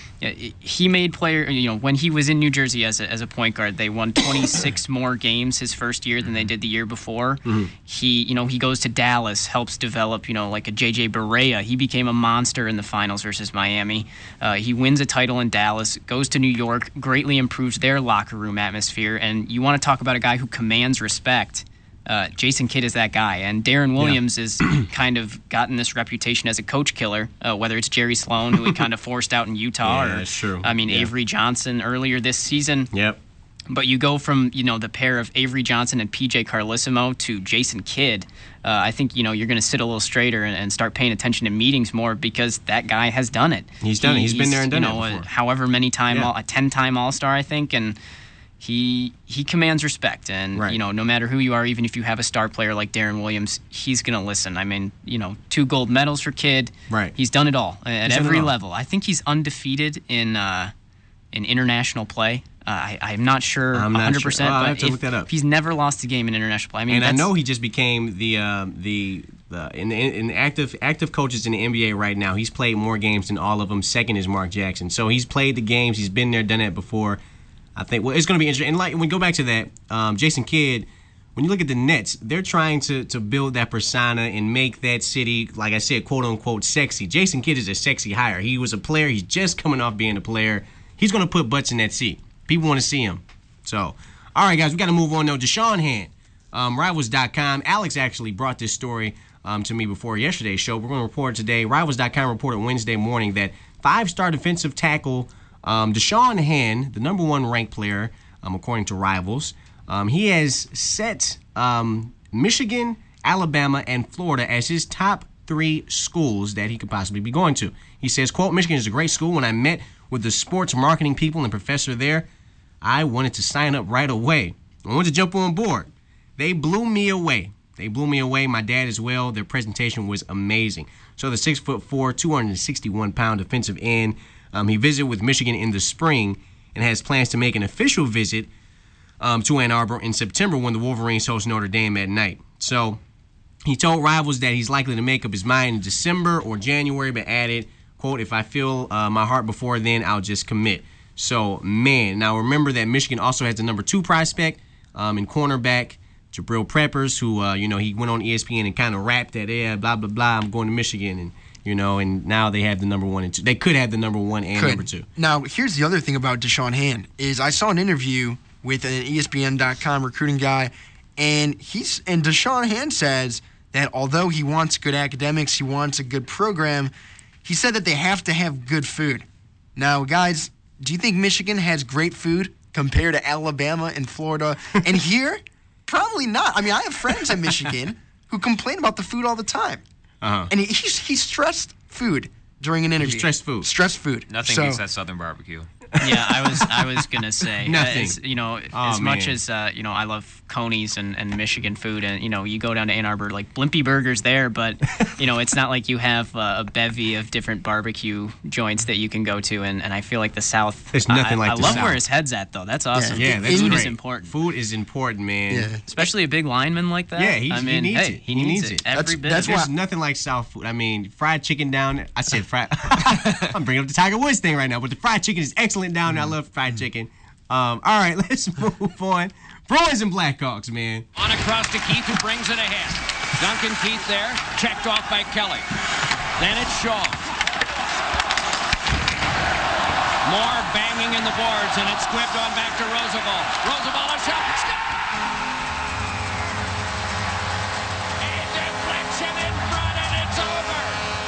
he made player, you know, when he was in New Jersey as a, as a point guard, they won twenty-six more games his first year than they did the year before. Mm-hmm. He, you know, he goes to Dallas, helps develop, you know, like a J J Barea. He became a monster in the finals versus Miami. Uh, he wins a title in Dallas, goes to New York, greatly improves their locker room atmosphere. And you want to talk about a guy who commands respect. Uh, Jason Kidd is that guy, and Darren Williams yeah. is kind of gotten this reputation as a coach killer, uh, whether it's Jerry Sloan, who he kind of forced out in Utah, yeah, or that's true. I mean yeah. Avery Johnson earlier this season. Yep. But you go from, you know, the pair of Avery Johnson and P J Carlesimo to Jason Kidd. Uh, I think, you know, you're going to sit a little straighter and, and start paying attention to meetings more because that guy has done it. He's done he, it. He's, he's been there and done you know, it before. A, however many time, yeah. all, a ten-time All-Star, I think, and He he commands respect, and right. you know, no matter who you are, even if you have a star player like Darren Williams, he's gonna listen. I mean, you know, two gold medals for Kidd. Right. He's done it all at he's every all. level. I think he's undefeated in uh, in international play. Uh, I, I'm not sure I'm not one hundred percent, sure. Oh, but I have to if, look that up. He's never lost a game in international play. I mean, and I that's, know he just became the uh, the the in, in, in active active coaches in the N B A right now, he's played more games than all of them. Second is Mark Jackson. So he's played the games. He's been there, done that before. I think well, it's going to be interesting. And like when we go back to that, um, Jason Kidd, when you look at the Nets, they're trying to to build that persona and make that city, like I said, quote unquote, sexy. Jason Kidd is a sexy hire. He was a player. He's just coming off being a player. He's going to put butts in that seat. People want to see him. So, all right, guys, we got to move on now. Deshaun Hand, um, Rivals dot com. Alex actually brought this story um, to me before yesterday's show. We're going to report today. Rivals dot com reported Wednesday morning that five-star defensive tackle um, Deshaun Hand, the number one ranked player, um, according to Rivals, um, he has set um, Michigan, Alabama, and Florida as his top three schools that he could possibly be going to. He says, quote, Michigan is a great school. When I met with the sports marketing people and professor there, I wanted to sign up right away. I wanted to jump on board. They blew me away. They blew me away. My dad as well. Their presentation was amazing. So the six foot four, two hundred sixty-one pound defensive end, um, he visited with Michigan in the spring and has plans to make an official visit um, to Ann Arbor in September when the Wolverines host Notre Dame at night. So he told Rivals that he's likely to make up his mind in December or January, but added, quote, if I feel uh, my heart before then, I'll just commit. So, man, now remember that Michigan also has the number two prospect um, in cornerback, Jabril Peppers, who, uh, you know, he went on E S P N and kind of rapped that, yeah, blah, blah, blah, I'm going to Michigan. And, you know, and now they have the number one and two. They could have the number one and could. number two. Now, here's the other thing about Deshaun Hand is I saw an interview with an E S P N dot com recruiting guy, and he's and Deshaun Hand says that although he wants good academics, he wants a good program, he said that they have to have good food. Now, guys, do you think Michigan has great food compared to Alabama and Florida? And here, probably not. I mean, I have friends in Michigan who complain about the food all the time. Uh-huh. And he, he, he stressed food during an interview. He stressed food. Stressed food. Nothing so, beats that Southern barbecue. Yeah, I was I was gonna say Nothing. As, you know, Oh, as much man. as uh, you know, I love Coney's and, and Michigan food, and you know, you go down to Ann Arbor, like Blimpie Burgers there, but you know, it's not like you have uh, a bevy of different barbecue joints that you can go to, and, and I feel like the South. There's nothing I, like I the love South. where his head's at, though. That's awesome. Yeah, that's food great. is important, Food is important, man. Yeah. especially a big lineman like that. Yeah, he, I mean, he needs hey, it. he needs, it every That's- bit. that's of it. There's nothing like South food. I mean, fried chicken down there. I said fried. I'm bringing up the Tiger Woods thing right now, but the fried chicken is excellent down there. I love fried chicken. Um, all right, let's move on. Bruins and Blackhawks, man. On across to Keith, who brings it ahead. Duncan Keith there, checked off by Kelly. Then it's Shaw. More banging in the boards, and it's squibbed on back to Roosevelt. Roosevelt a shot. Stop! A deflection in front, and it's over.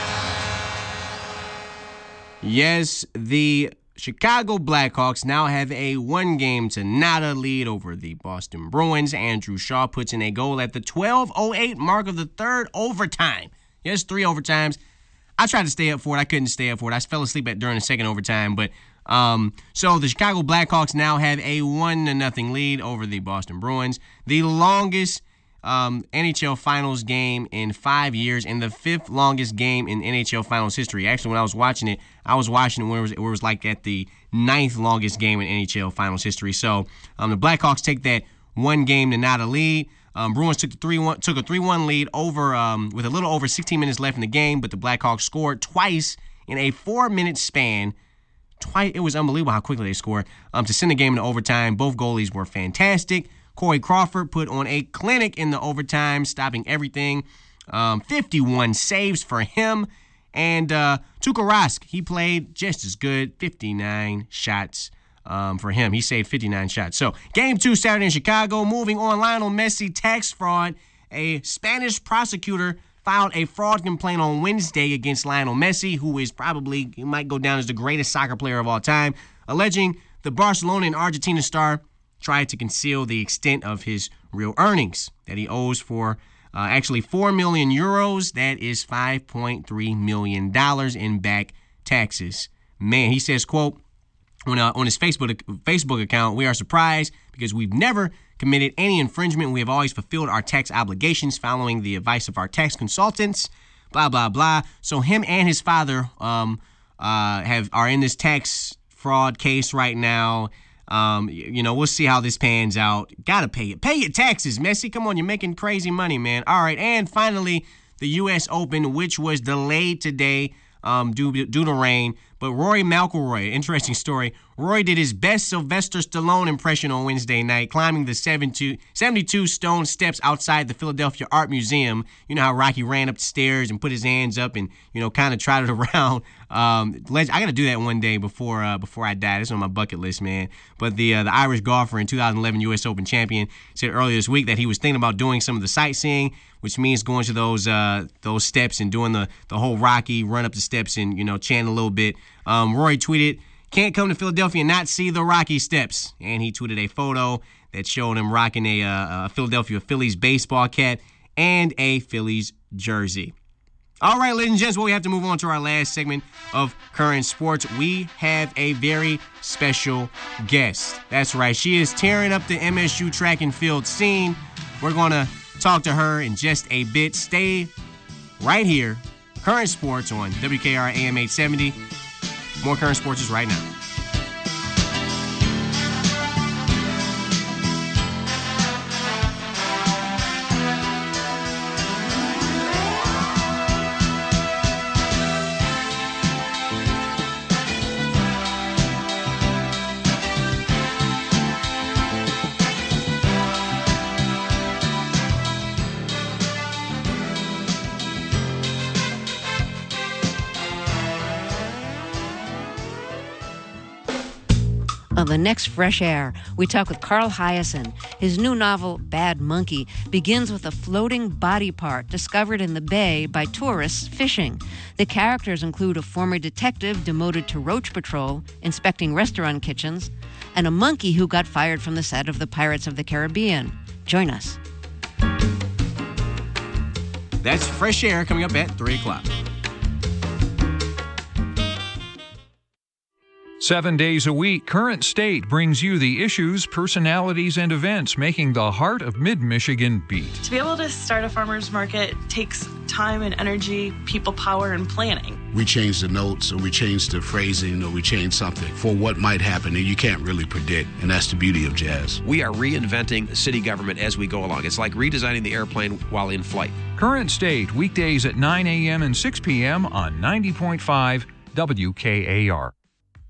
Yes, the Chicago Blackhawks now have a one-game to nada lead over the Boston Bruins. Andrew Shaw puts in a goal at the twelve oh eight mark of the third overtime. Yes, three overtimes. I tried to stay up for it. I couldn't stay up for it. I fell asleep at during the second overtime. But um, so the Chicago Blackhawks now have a one to nothing lead over the Boston Bruins. The longest um, N H L Finals game in five years and the fifth longest game in N H L Finals history. Actually, when I was watching it, I was watching it when it was, it was like at the ninth longest game in N H L Finals history. So um, the Blackhawks take that one game to nada lead. Um, Bruins took the three one took a three one lead over um, with a little over sixteen minutes left in the game, but the Blackhawks scored twice in a four minute span. Twice, it was unbelievable how quickly they scored um, to send the game into overtime. Both goalies were fantastic. Corey Crawford put on a clinic in the overtime, stopping everything. Um, fifty-one saves for him. And uh, Tuukka Rask, he played just as good, fifty-nine shots um, for him. He saved fifty-nine shots. So, game two Saturday in Chicago. Moving on, Lionel Messi tax fraud. A Spanish prosecutor filed a fraud complaint on Wednesday against Lionel Messi, who is probably, he might go down as the greatest soccer player of all time, alleging the Barcelona and Argentina star tried to conceal the extent of his real earnings that he owes for uh, actually four million euros. That is five point three million dollars in back taxes. Man, he says, quote, on, uh, on his Facebook Facebook account, we are surprised because we've never committed any infringement. We have always fulfilled our tax obligations following the advice of our tax consultants, blah, blah, blah. So him and his father um, uh, have are in this tax fraud case right now. Um, you, you know, we'll see how this pans out. Gotta pay it. Pay your taxes, Messi. Come on, you're making crazy money, man. All right, and finally, the U S Open, which was delayed today um, due, due to rain. But Rory McIlroy, interesting story. Rory did his best Sylvester Stallone impression on Wednesday night, climbing the seventy-two stone steps outside the Philadelphia Art Museum. You know how Rocky ran up the stairs and put his hands up and, you know, kind of trotted around. Um, I got to do that one day before uh, before I die. That's on my bucket list, man. But the uh, the Irish golfer and two thousand eleven U S Open champion said earlier this week that he was thinking about doing some of the sightseeing, which means going to those uh, those steps and doing the, the whole Rocky run up the steps and, you know, chant a little bit. Um, Rory tweeted, "Can't come to Philadelphia and not see the Rocky steps." And he tweeted a photo that showed him rocking a, uh, a Philadelphia Phillies baseball cap and a Phillies jersey. All right, ladies and gents, well, we have to move on to our last segment of Current Sports. We have a very special guest. That's right. She is tearing up the M S U track and field scene. We're going to talk to her in just a bit. Stay right here. Current Sports on W K R A M eight seventy. More Current Sports is right now. On the next Fresh Air, we talk with Carl Hiaasen. His new novel, Bad Monkey, begins with a floating body part discovered in the bay by tourists fishing. The characters include a former detective demoted to roach patrol, inspecting restaurant kitchens, and a monkey who got fired from the set of the Pirates of the Caribbean. Join us. That's Fresh Air coming up at three o'clock. Seven days a week, Current State brings you the issues, personalities, and events making the heart of mid-Michigan beat. To be able to start a farmer's market takes time and energy, people power, and planning. We change the notes, or we change the phrasing, or we change something for what might happen, and you can't really predict, and that's the beauty of jazz. We are reinventing city government as we go along. It's like redesigning the airplane while in flight. Current State, weekdays at nine a.m. and six p.m. on ninety point five W K A R.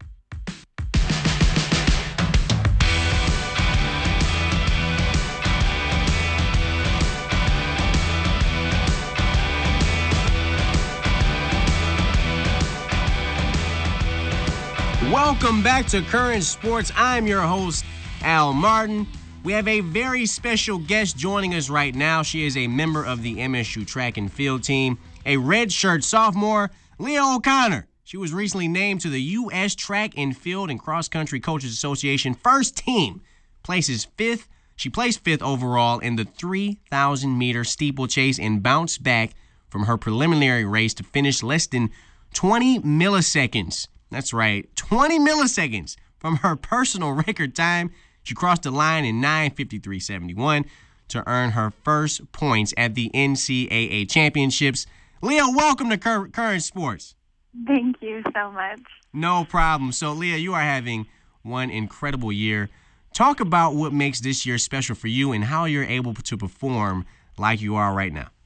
Welcome back to Current Sports. I'm your host, Al Martin. We have a very special guest joining us right now. She is a member of the M S U track and field team, a redshirt sophomore, Leah O'Connor. She was recently named to the U S Track and Field and Cross Country Coaches Association first team. Places fifth. She placed fifth overall in the three thousand meter steeplechase and bounced back from her preliminary race to finish less than twenty milliseconds. That's right, twenty milliseconds from her personal record time. She crossed the line in nine fifty-three seventy-one to earn her first points at the N C A A Championships. Leah, welcome to Cur- Current Sports. Thank you so much. No problem. So, Leah, you are having one incredible year. Talk about what makes this year special for you and how you're able to perform like you are right now.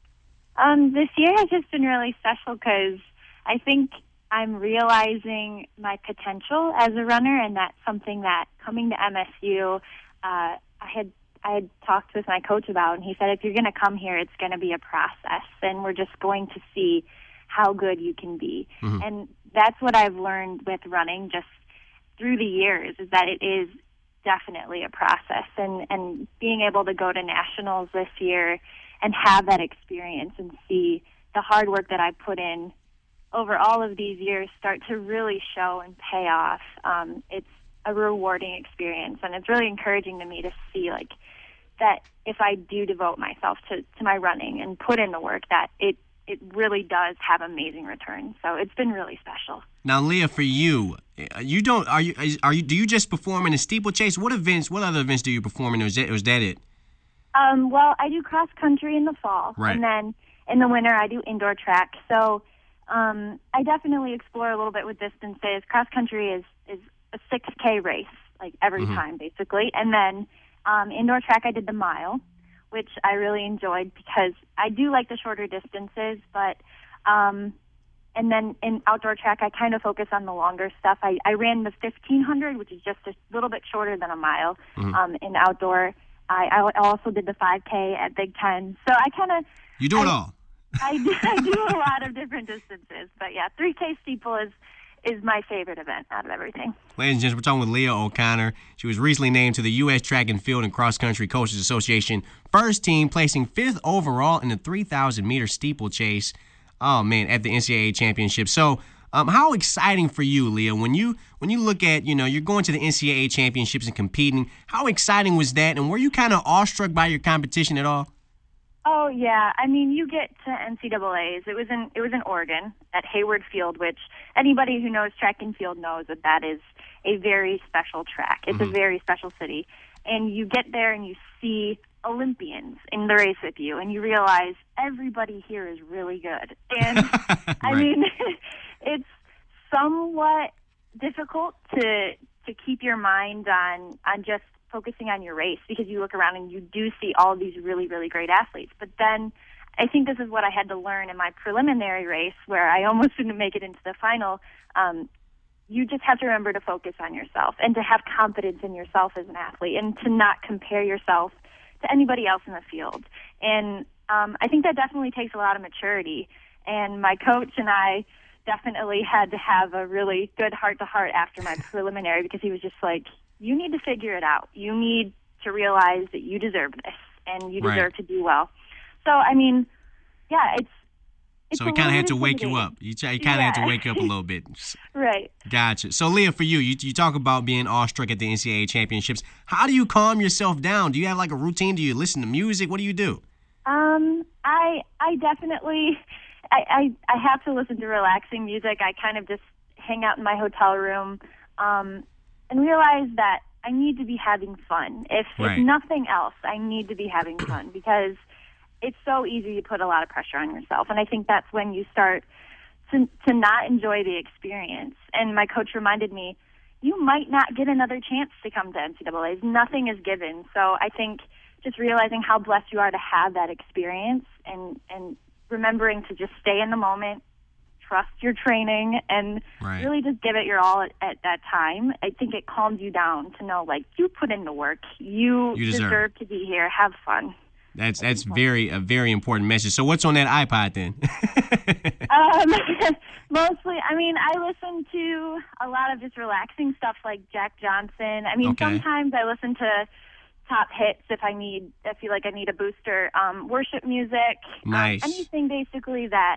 Um, this year has just been really special because I think I'm realizing my potential as a runner, and that's something that coming to M S U, uh, I had I had talked with my coach about, and he said, if you're going to come here, it's going to be a process, and we're just going to see how good you can be. Mm-hmm. And that's what I've learned with running just through the years, is that it is definitely a process, and, and being able to go to nationals this year and have that experience and see the hard work that I put in over all of these years start to really show and pay off. Um, it's a rewarding experience, and it's really encouraging to me to see like that if I do devote myself to, to my running and put in the work, that it, it really does have amazing returns. So it's been really special. Now, Leah, for you, you don't are you are you do you just perform in a steeplechase? What events? What other events do you perform in? Or is that, or is that it? Um, well, I do cross country in the fall, right. And then in the winter I do indoor track. So Um, I definitely explore a little bit with distances. Cross country is, is a six K race, like every mm-hmm. time basically. And then um, indoor track, I did the mile, which I really enjoyed because I do like the shorter distances, but um, and then in outdoor track, I kind of focus on the longer stuff. I, I ran the fifteen hundred, which is just a little bit shorter than a mile mm-hmm. um, in outdoor. I, I also did the five K at Big Ten. So I kind of... You do it I, all. I do, I do a lot of different distances. But yeah, three K steeple is, is my favorite event out of everything. Ladies and gentlemen, we're talking with Leah O'Connor. She was recently named to the U S Track and Field and Cross Country Coaches Association first team, placing fifth overall in the three thousand meter steeplechase. Oh, man, at the N C double A championship. So um, how exciting for you, Leah, when you when you look at, you know, you're going to the N C double A championships and competing, how exciting was that? And were you kind of awestruck by your competition at all? Oh, yeah. I mean, you get to N C double A's. It was in it was in Oregon at Hayward Field, which anybody who knows track and field knows that that is a very special track. It's mm-hmm. a very special city. And you get there and you see Olympians in the race with you, and you realize everybody here is really good. And, right. I mean, it's somewhat difficult to to keep your mind on on just focusing on your race, because you look around and you do see all these really, really great athletes. But then I think this is what I had to learn in my preliminary race, where I almost didn't make it into the final. Um, you just have to remember to focus on yourself and to have confidence in yourself as an athlete and to not compare yourself to anybody else in the field. And um, I think that definitely takes a lot of maturity. And my coach and I definitely had to have a really good heart-to-heart after my preliminary, because he was just like, you need to figure it out. You need to realize that you deserve this and you deserve right. to do well. So, I mean, yeah, it's, it's So he kind of had to wake you up. You, kind of yeah. had to wake you up a little bit. Right. Gotcha. So, Leah, for you, you, you talk about being awestruck at the N C double A championships. How do you calm yourself down? Do you have like a routine? Do you listen to music? What do you do? Um, I I definitely, I, I, I have to listen to relaxing music. I kind of just hang out in my hotel room, um, and realize that I need to be having fun. If, right. if nothing else, I need to be having fun, because it's so easy to put a lot of pressure on yourself. And I think that's when you start to, to not enjoy the experience. And my coach reminded me, you might not get another chance to come to N C double A's. Nothing is given. So I think just realizing how blessed you are to have that experience, and, and remembering to just stay in the moment, trust your training, and right. really just give it your all at, at that time. I think it calms you down to know, like, you put in the work. You, you deserve, deserve to be here. Have fun. That's that's very a very important message. So what's on that iPod then? um, mostly, I mean, I listen to a lot of just relaxing stuff like Jack Johnson. I mean, okay. sometimes I listen to top hits if I need, I feel like I need a booster. Um, worship music. Nice. Um, anything basically that,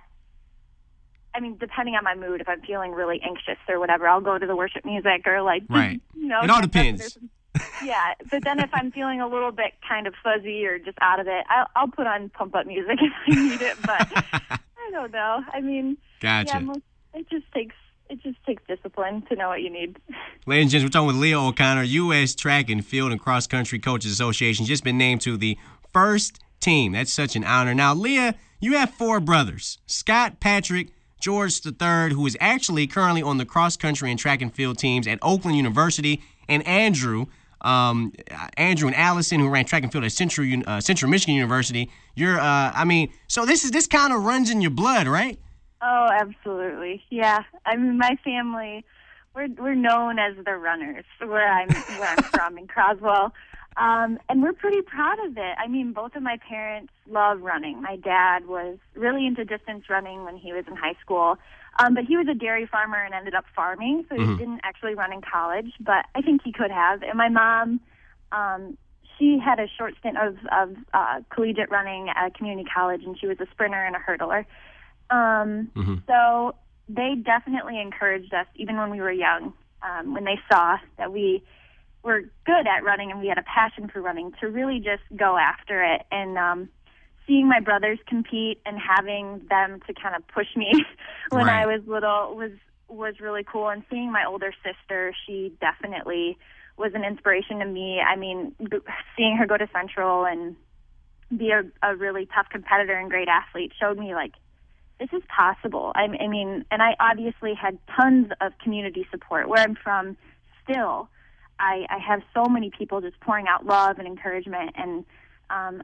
I mean, depending on my mood, if I'm feeling really anxious or whatever, I'll go to the worship music, or like, right. you know. It all depends. Yeah, but then if I'm feeling a little bit kind of fuzzy or just out of it, I'll, I'll put on pump up music if I need it. But I don't know. I mean, gotcha. Yeah, most, it just takes it just takes discipline to know what you need. Ladies and gentlemen, we're talking with Leah O'Connor, U S Track and Field and Cross Country Coaches Association, just been named to the first team. That's such an honor. Now, Leah, you have four brothers: Scott, Patrick, George the third, who is actually currently on the cross country and track and field teams at Oakland University, and Andrew. Um, Andrew and Allison, who ran track and field at Central uh, Central Michigan University. You're, uh, I mean, so this is this kind of runs in your blood, right? Oh, absolutely, yeah. I mean, my family, we're we're known as the runners where I'm where I'm from in Croswell, um, and we're pretty proud of it. I mean, both of my parents love running. My dad was really into distance running when he was in high school. Um, but he was a dairy farmer and ended up farming, so he mm-hmm. didn't actually run in college, but I think he could have. And my mom, um, she had a short stint of, of uh, collegiate running at a community college, and she was a sprinter and a hurdler. Um, mm-hmm. So they definitely encouraged us, even when we were young, um, when they saw that we were good at running and we had a passion for running, to really just go after it. And um seeing my brothers compete and having them to kind of push me when right. I was little was was really cool. And seeing my older sister, she definitely was an inspiration to me. I mean, seeing her go to Central and be a, a really tough competitor and great athlete showed me, like, this is possible. I, I mean, and I obviously had tons of community support. Where I'm from, still, I, I have so many people just pouring out love and encouragement, and um,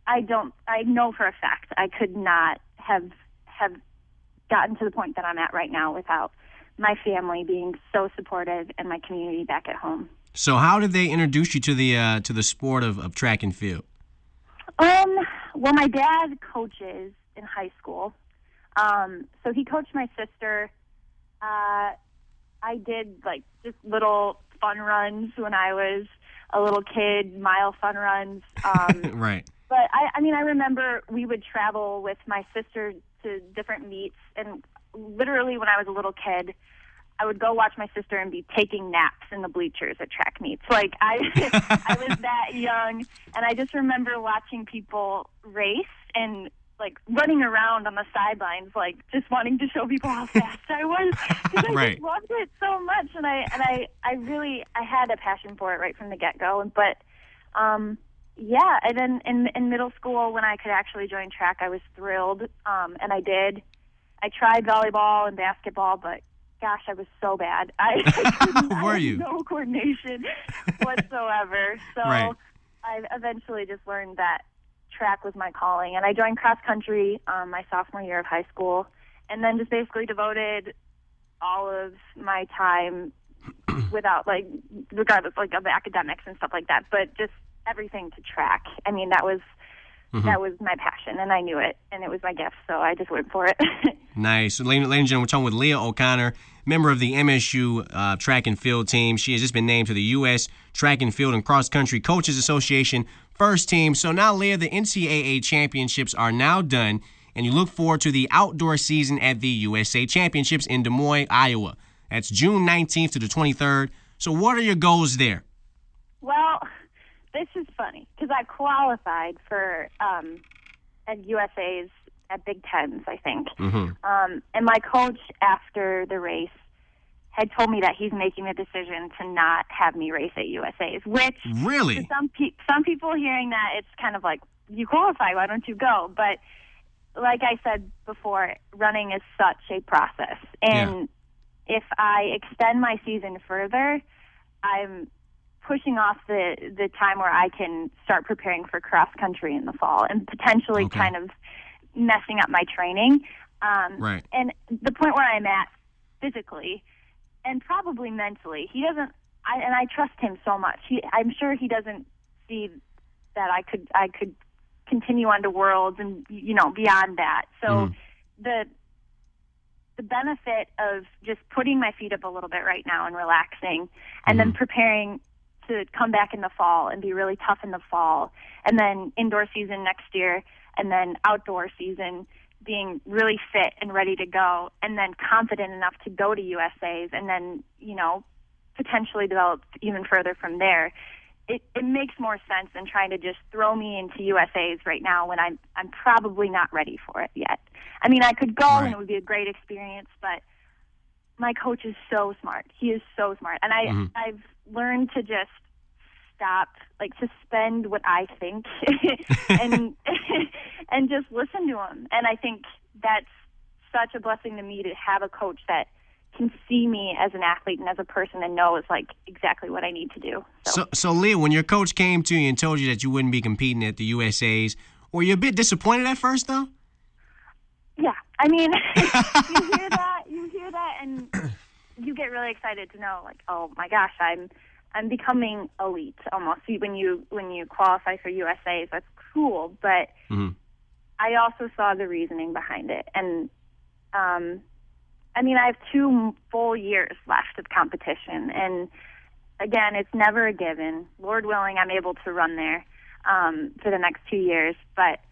I don't. I know for a fact I could not have have gotten to the point that I'm at right now without my family being so supportive and my community back at home. So, how did they introduce you to the uh, to the sport of, of track and field? Um. Well, my dad coaches in high school, um, so he coached my sister. Uh, I did like just little fun runs when I was a little kid, mile fun runs. Um, right. But I, I mean, I remember we would travel with my sister to different meets, and literally when I was a little kid, I would go watch my sister and be taking naps in the bleachers at track meets. Like I, I was that young, and I just remember watching people race and like running around on the sidelines, like just wanting to show people how fast I was. Because I Right. just loved it so much, and I and I, I really I had a passion for it right from the get go. But um, yeah, and then in in middle school when I could actually join track, I was thrilled, um, and I did. I tried volleyball and basketball, but gosh, I was so bad. I, I couldn't- Were I had you? no coordination whatsoever. So Right. I eventually just learned that track was my calling, and I joined cross country um, my sophomore year of high school, and then just basically devoted all of my time without like regardless like of academics and stuff like that, but just everything to track. I mean, that was Mhm. that was my passion, and I knew it, and it was my gift, so I just went for it. Nice. So, ladies ladies and gentlemen, we're talking with Leah O'Connor, member of the M S U uh, track and field team. She has just been named to the U S Track and Field and Cross Country Coaches Association first team. So now, Leah, the N C double A championships are now done, and you look forward to the outdoor season at the U S A Championships in Des Moines, Iowa. That's June nineteenth to the twenty-third. So what are your goals there? Well, this is funny because I qualified for um, at U S A's at Big Tens, I think. Mm-hmm. Um, and my coach after the race had told me that he's making the decision to not have me race at U S A's, which Really? to some pe- some people hearing that, it's kind of like, you qualify, why don't you go? But like I said before, running is such a process. And if I extend my season further, I'm pushing off the, the time where I can start preparing for cross country in the fall and potentially Okay. kind of messing up my training. Um, Right. And the point where I'm at physically and probably mentally, he doesn't, I, and I trust him so much. He, I'm sure he doesn't see that I could, I could continue on to Worlds and, you know, beyond that. So Mhm. the, the benefit of just putting my feet up a little bit right now and relaxing and then preparing to come back in the fall and be really tough in the fall, and then indoor season next year, and then outdoor season being really fit and ready to go, and then confident enough to go to U S A's, and then, you know, potentially develop even further from there. It, it makes more sense than trying to just throw me into U S A's right now when I'm I'm probably not ready for it yet. I mean, I could go Right. and it would be a great experience, but my coach is so smart. He is so smart, and I Mhm. I've learned to just stop, like suspend what I think, and and just listen to him. And I think that's such a blessing to me to have a coach that can see me as an athlete and as a person and knows like exactly what I need to do. So, so Leah, when your coach came to you and told you that you wouldn't be competing at the U S A's, were you a bit disappointed at first, though? Yeah, I mean, you hear that, you hear that, and you get really excited to know, like, oh my gosh, I'm, I'm becoming elite almost. When you when you qualify for U S A's, that's cool. But Mm-hmm. I also saw the reasoning behind it, and um, I mean, I have two full years left of competition, and again, it's never a given. Lord willing, I'm able to run there um, for the next two years, but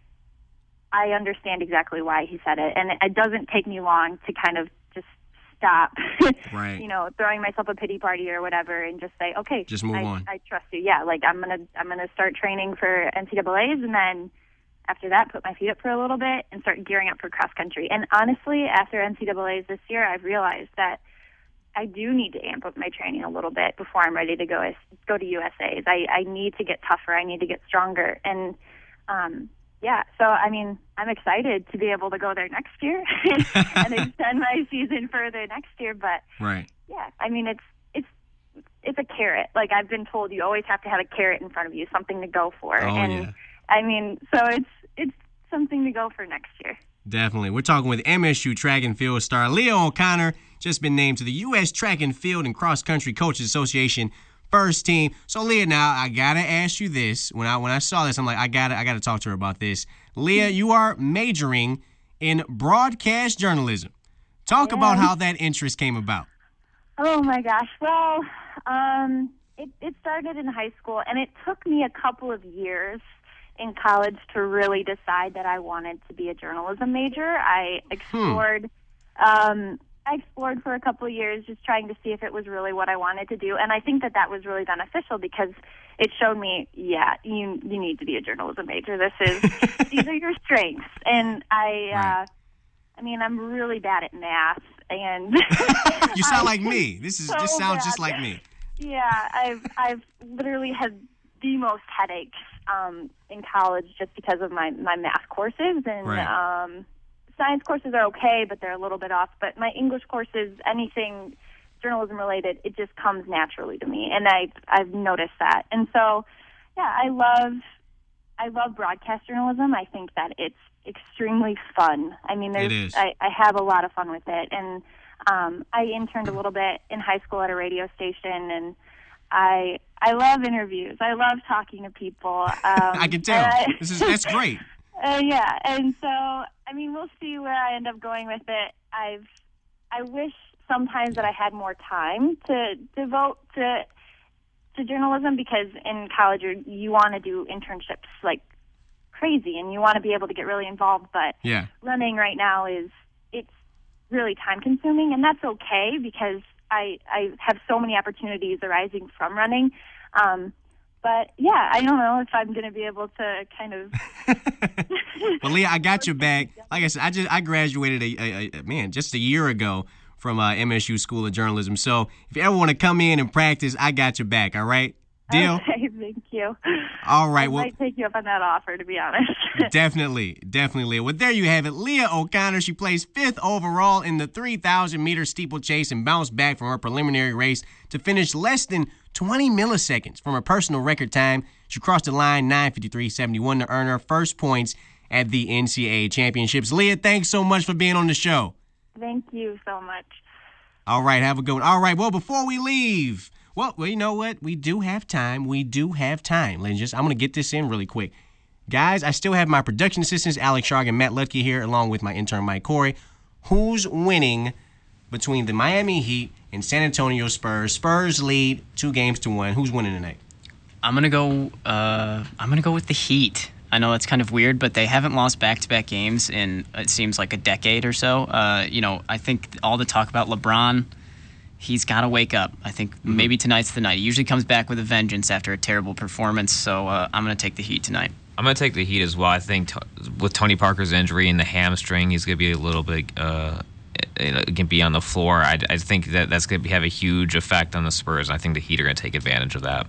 I understand exactly why he said it, and it doesn't take me long to kind of just stop, Right. you know, throwing myself a pity party or whatever, and just say, okay, Just move I, on. I trust you. Yeah, like I'm gonna I'm gonna start training for N C double A's, and then after that, put my feet up for a little bit and start gearing up for cross country. And honestly, after N C double A's this year, I've realized that I do need to amp up my training a little bit before I'm ready to go go to U S A's. I, I need to get tougher. I need to get stronger. And um, yeah, so I mean, I'm excited to be able to go there next year and extend my season further next year. But Right. yeah, I mean, it's it's it's a carrot. Like I've been told, you always have to have a carrot in front of you, something to go for. Oh, and yeah. I mean, so it's it's something to go for next year. Definitely. We're talking with M S U track and field star Leah O'Connor, just been named to the U S Track and Field and Cross Country Coaches Association first team. So Leah, now I gotta ask you this. When I when I saw this, I'm like, I gotta I gotta talk to her about this. Leah, you are majoring in broadcast journalism. Talk Yeah. about how that interest came about. Oh my gosh. Well, um, it, it started in high school, and it took me a couple of years in college to really decide that I wanted to be a journalism major. I explored, um, I explored for a couple of years, just trying to see if it was really what I wanted to do, and I think that that was really beneficial because it showed me, yeah, you you need to be a journalism major. This is these are your strengths, and I, uh, I mean, I'm really bad at math, and You sound like me. This is so this sounds bad. just like me. Yeah, I've I've literally had the most headaches um, in college just because of my, my math courses, and Right. um, science courses are okay, but they're a little bit off. But my English courses, anything journalism related, it just comes naturally to me, and I I've noticed that. And so, yeah, I love I love broadcast journalism. I think that it's extremely fun. I mean, there's It is. I, I have a lot of fun with it, and um, I interned a little bit in high school at a radio station, and I I love interviews. I love talking to people. Um, I can tell. and I- This is that's great. uh, yeah, and so I mean, we'll see where I end up going with it. I've I wish sometimes that I had more time to devote to to journalism, because in college you you want to do internships like crazy, and you want to be able to get really involved. But Yeah. running right now is it's really time consuming, and that's okay because I I have so many opportunities arising from running. Um, but yeah, I don't know if I'm going to be able to kind of. But Leah, I got your back. Like I said, I just I graduated a, a, a man just a year ago from uh, M S U School of Journalism. So if you ever want to come in and practice, I got your back. All right, deal. Okay, thank you. All right, I well- might take you up on that offer, to be honest. Definitely, definitely, Leah. Well, there you have it. Leah O'Connor, she placed fifth overall in the three thousand meter steeplechase and bounced back from her preliminary race to finish less than twenty milliseconds from her personal record time. She crossed the line nine fifty-three seventy-one to earn her first points at the N C double A Championships. Leah, thanks so much for being on the show. Thank you so much. All right, have a good one. All right, well, before we leave, well, well you know what? We do have time. We do have time. Ladies and gents, I'm going to get this in really quick. Guys, I still have my production assistants, Alex Sharg and Matt Lutke here, along with my intern, Mike Corey. Who's winning between the Miami Heat and San Antonio Spurs? Spurs lead two games to one. Who's winning tonight? I'm gonna go. Uh, I'm gonna go with the Heat. I know that's kind of weird, but they haven't lost back-to-back games in it seems like a decade or so. Uh, you know, I think all the talk about LeBron, he's got to wake up. I think Mm-hmm. maybe tonight's the night. He usually comes back with a vengeance after a terrible performance. So uh, I'm gonna take the Heat tonight. I'm going to take the Heat as well. I think t- with Tony Parker's injury and the hamstring, he's going to be a little bit uh, going to be on the floor. I, I think that that's going to have a huge effect on the Spurs. I think the Heat are going to take advantage of that.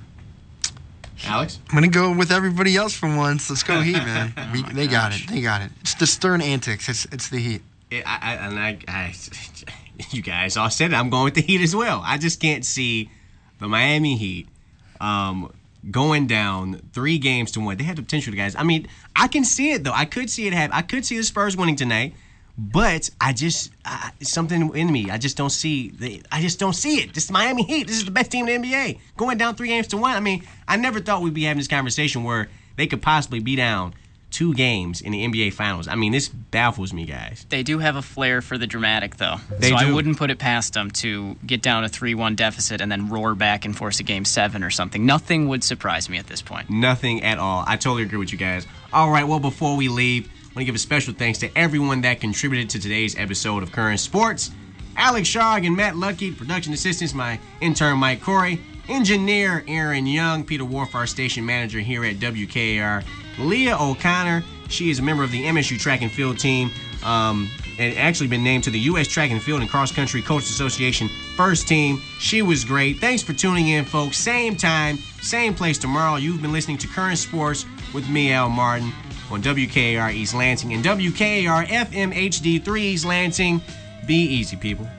Alex? I'm going to go with everybody else for once. Let's go Heat, man. We, they got it. They got it. It's the Stern antics. It's it's the Heat. I, I, and I, I, you guys all said it. I'm going with the Heat as well. I just can't see the Miami Heat um, going down three games to one. They have the potential, guys. I mean, I can see it though. I could see it happen. I could see the Spurs winning tonight, but I just I, something in me. I just don't see the. I just don't see it. This is Miami Heat. This is the best team in the N B A. Going down three games to one. I mean, I never thought we'd be having this conversation where they could possibly be down two games in the N B A Finals. I mean, this baffles me, guys. They do have a flair for the dramatic, though. They so do. I wouldn't put it past them to get down a three one deficit and then roar back and force a game seven or something. Nothing would surprise me at this point. Nothing at all. I totally agree with you guys. All right, well, before we leave, I want to give a special thanks to everyone that contributed to today's episode of Current Sports. Alex Sharg and Matt Lucky, production assistants, my intern Mike Corey, engineer Aaron Young, Peter Wharf, our station manager here at W K A R, Leah O'Connor. She is a member of the M S U track and field team um, and actually been named to the U S Track and Field and Cross Country Coaches Association first team. She was great. Thanks for tuning in, folks. Same time, same place tomorrow. You've been listening to Current Sports with me, Al Martin, on W K A R East Lansing and W K A R F M H D three East Lansing. Be easy, people.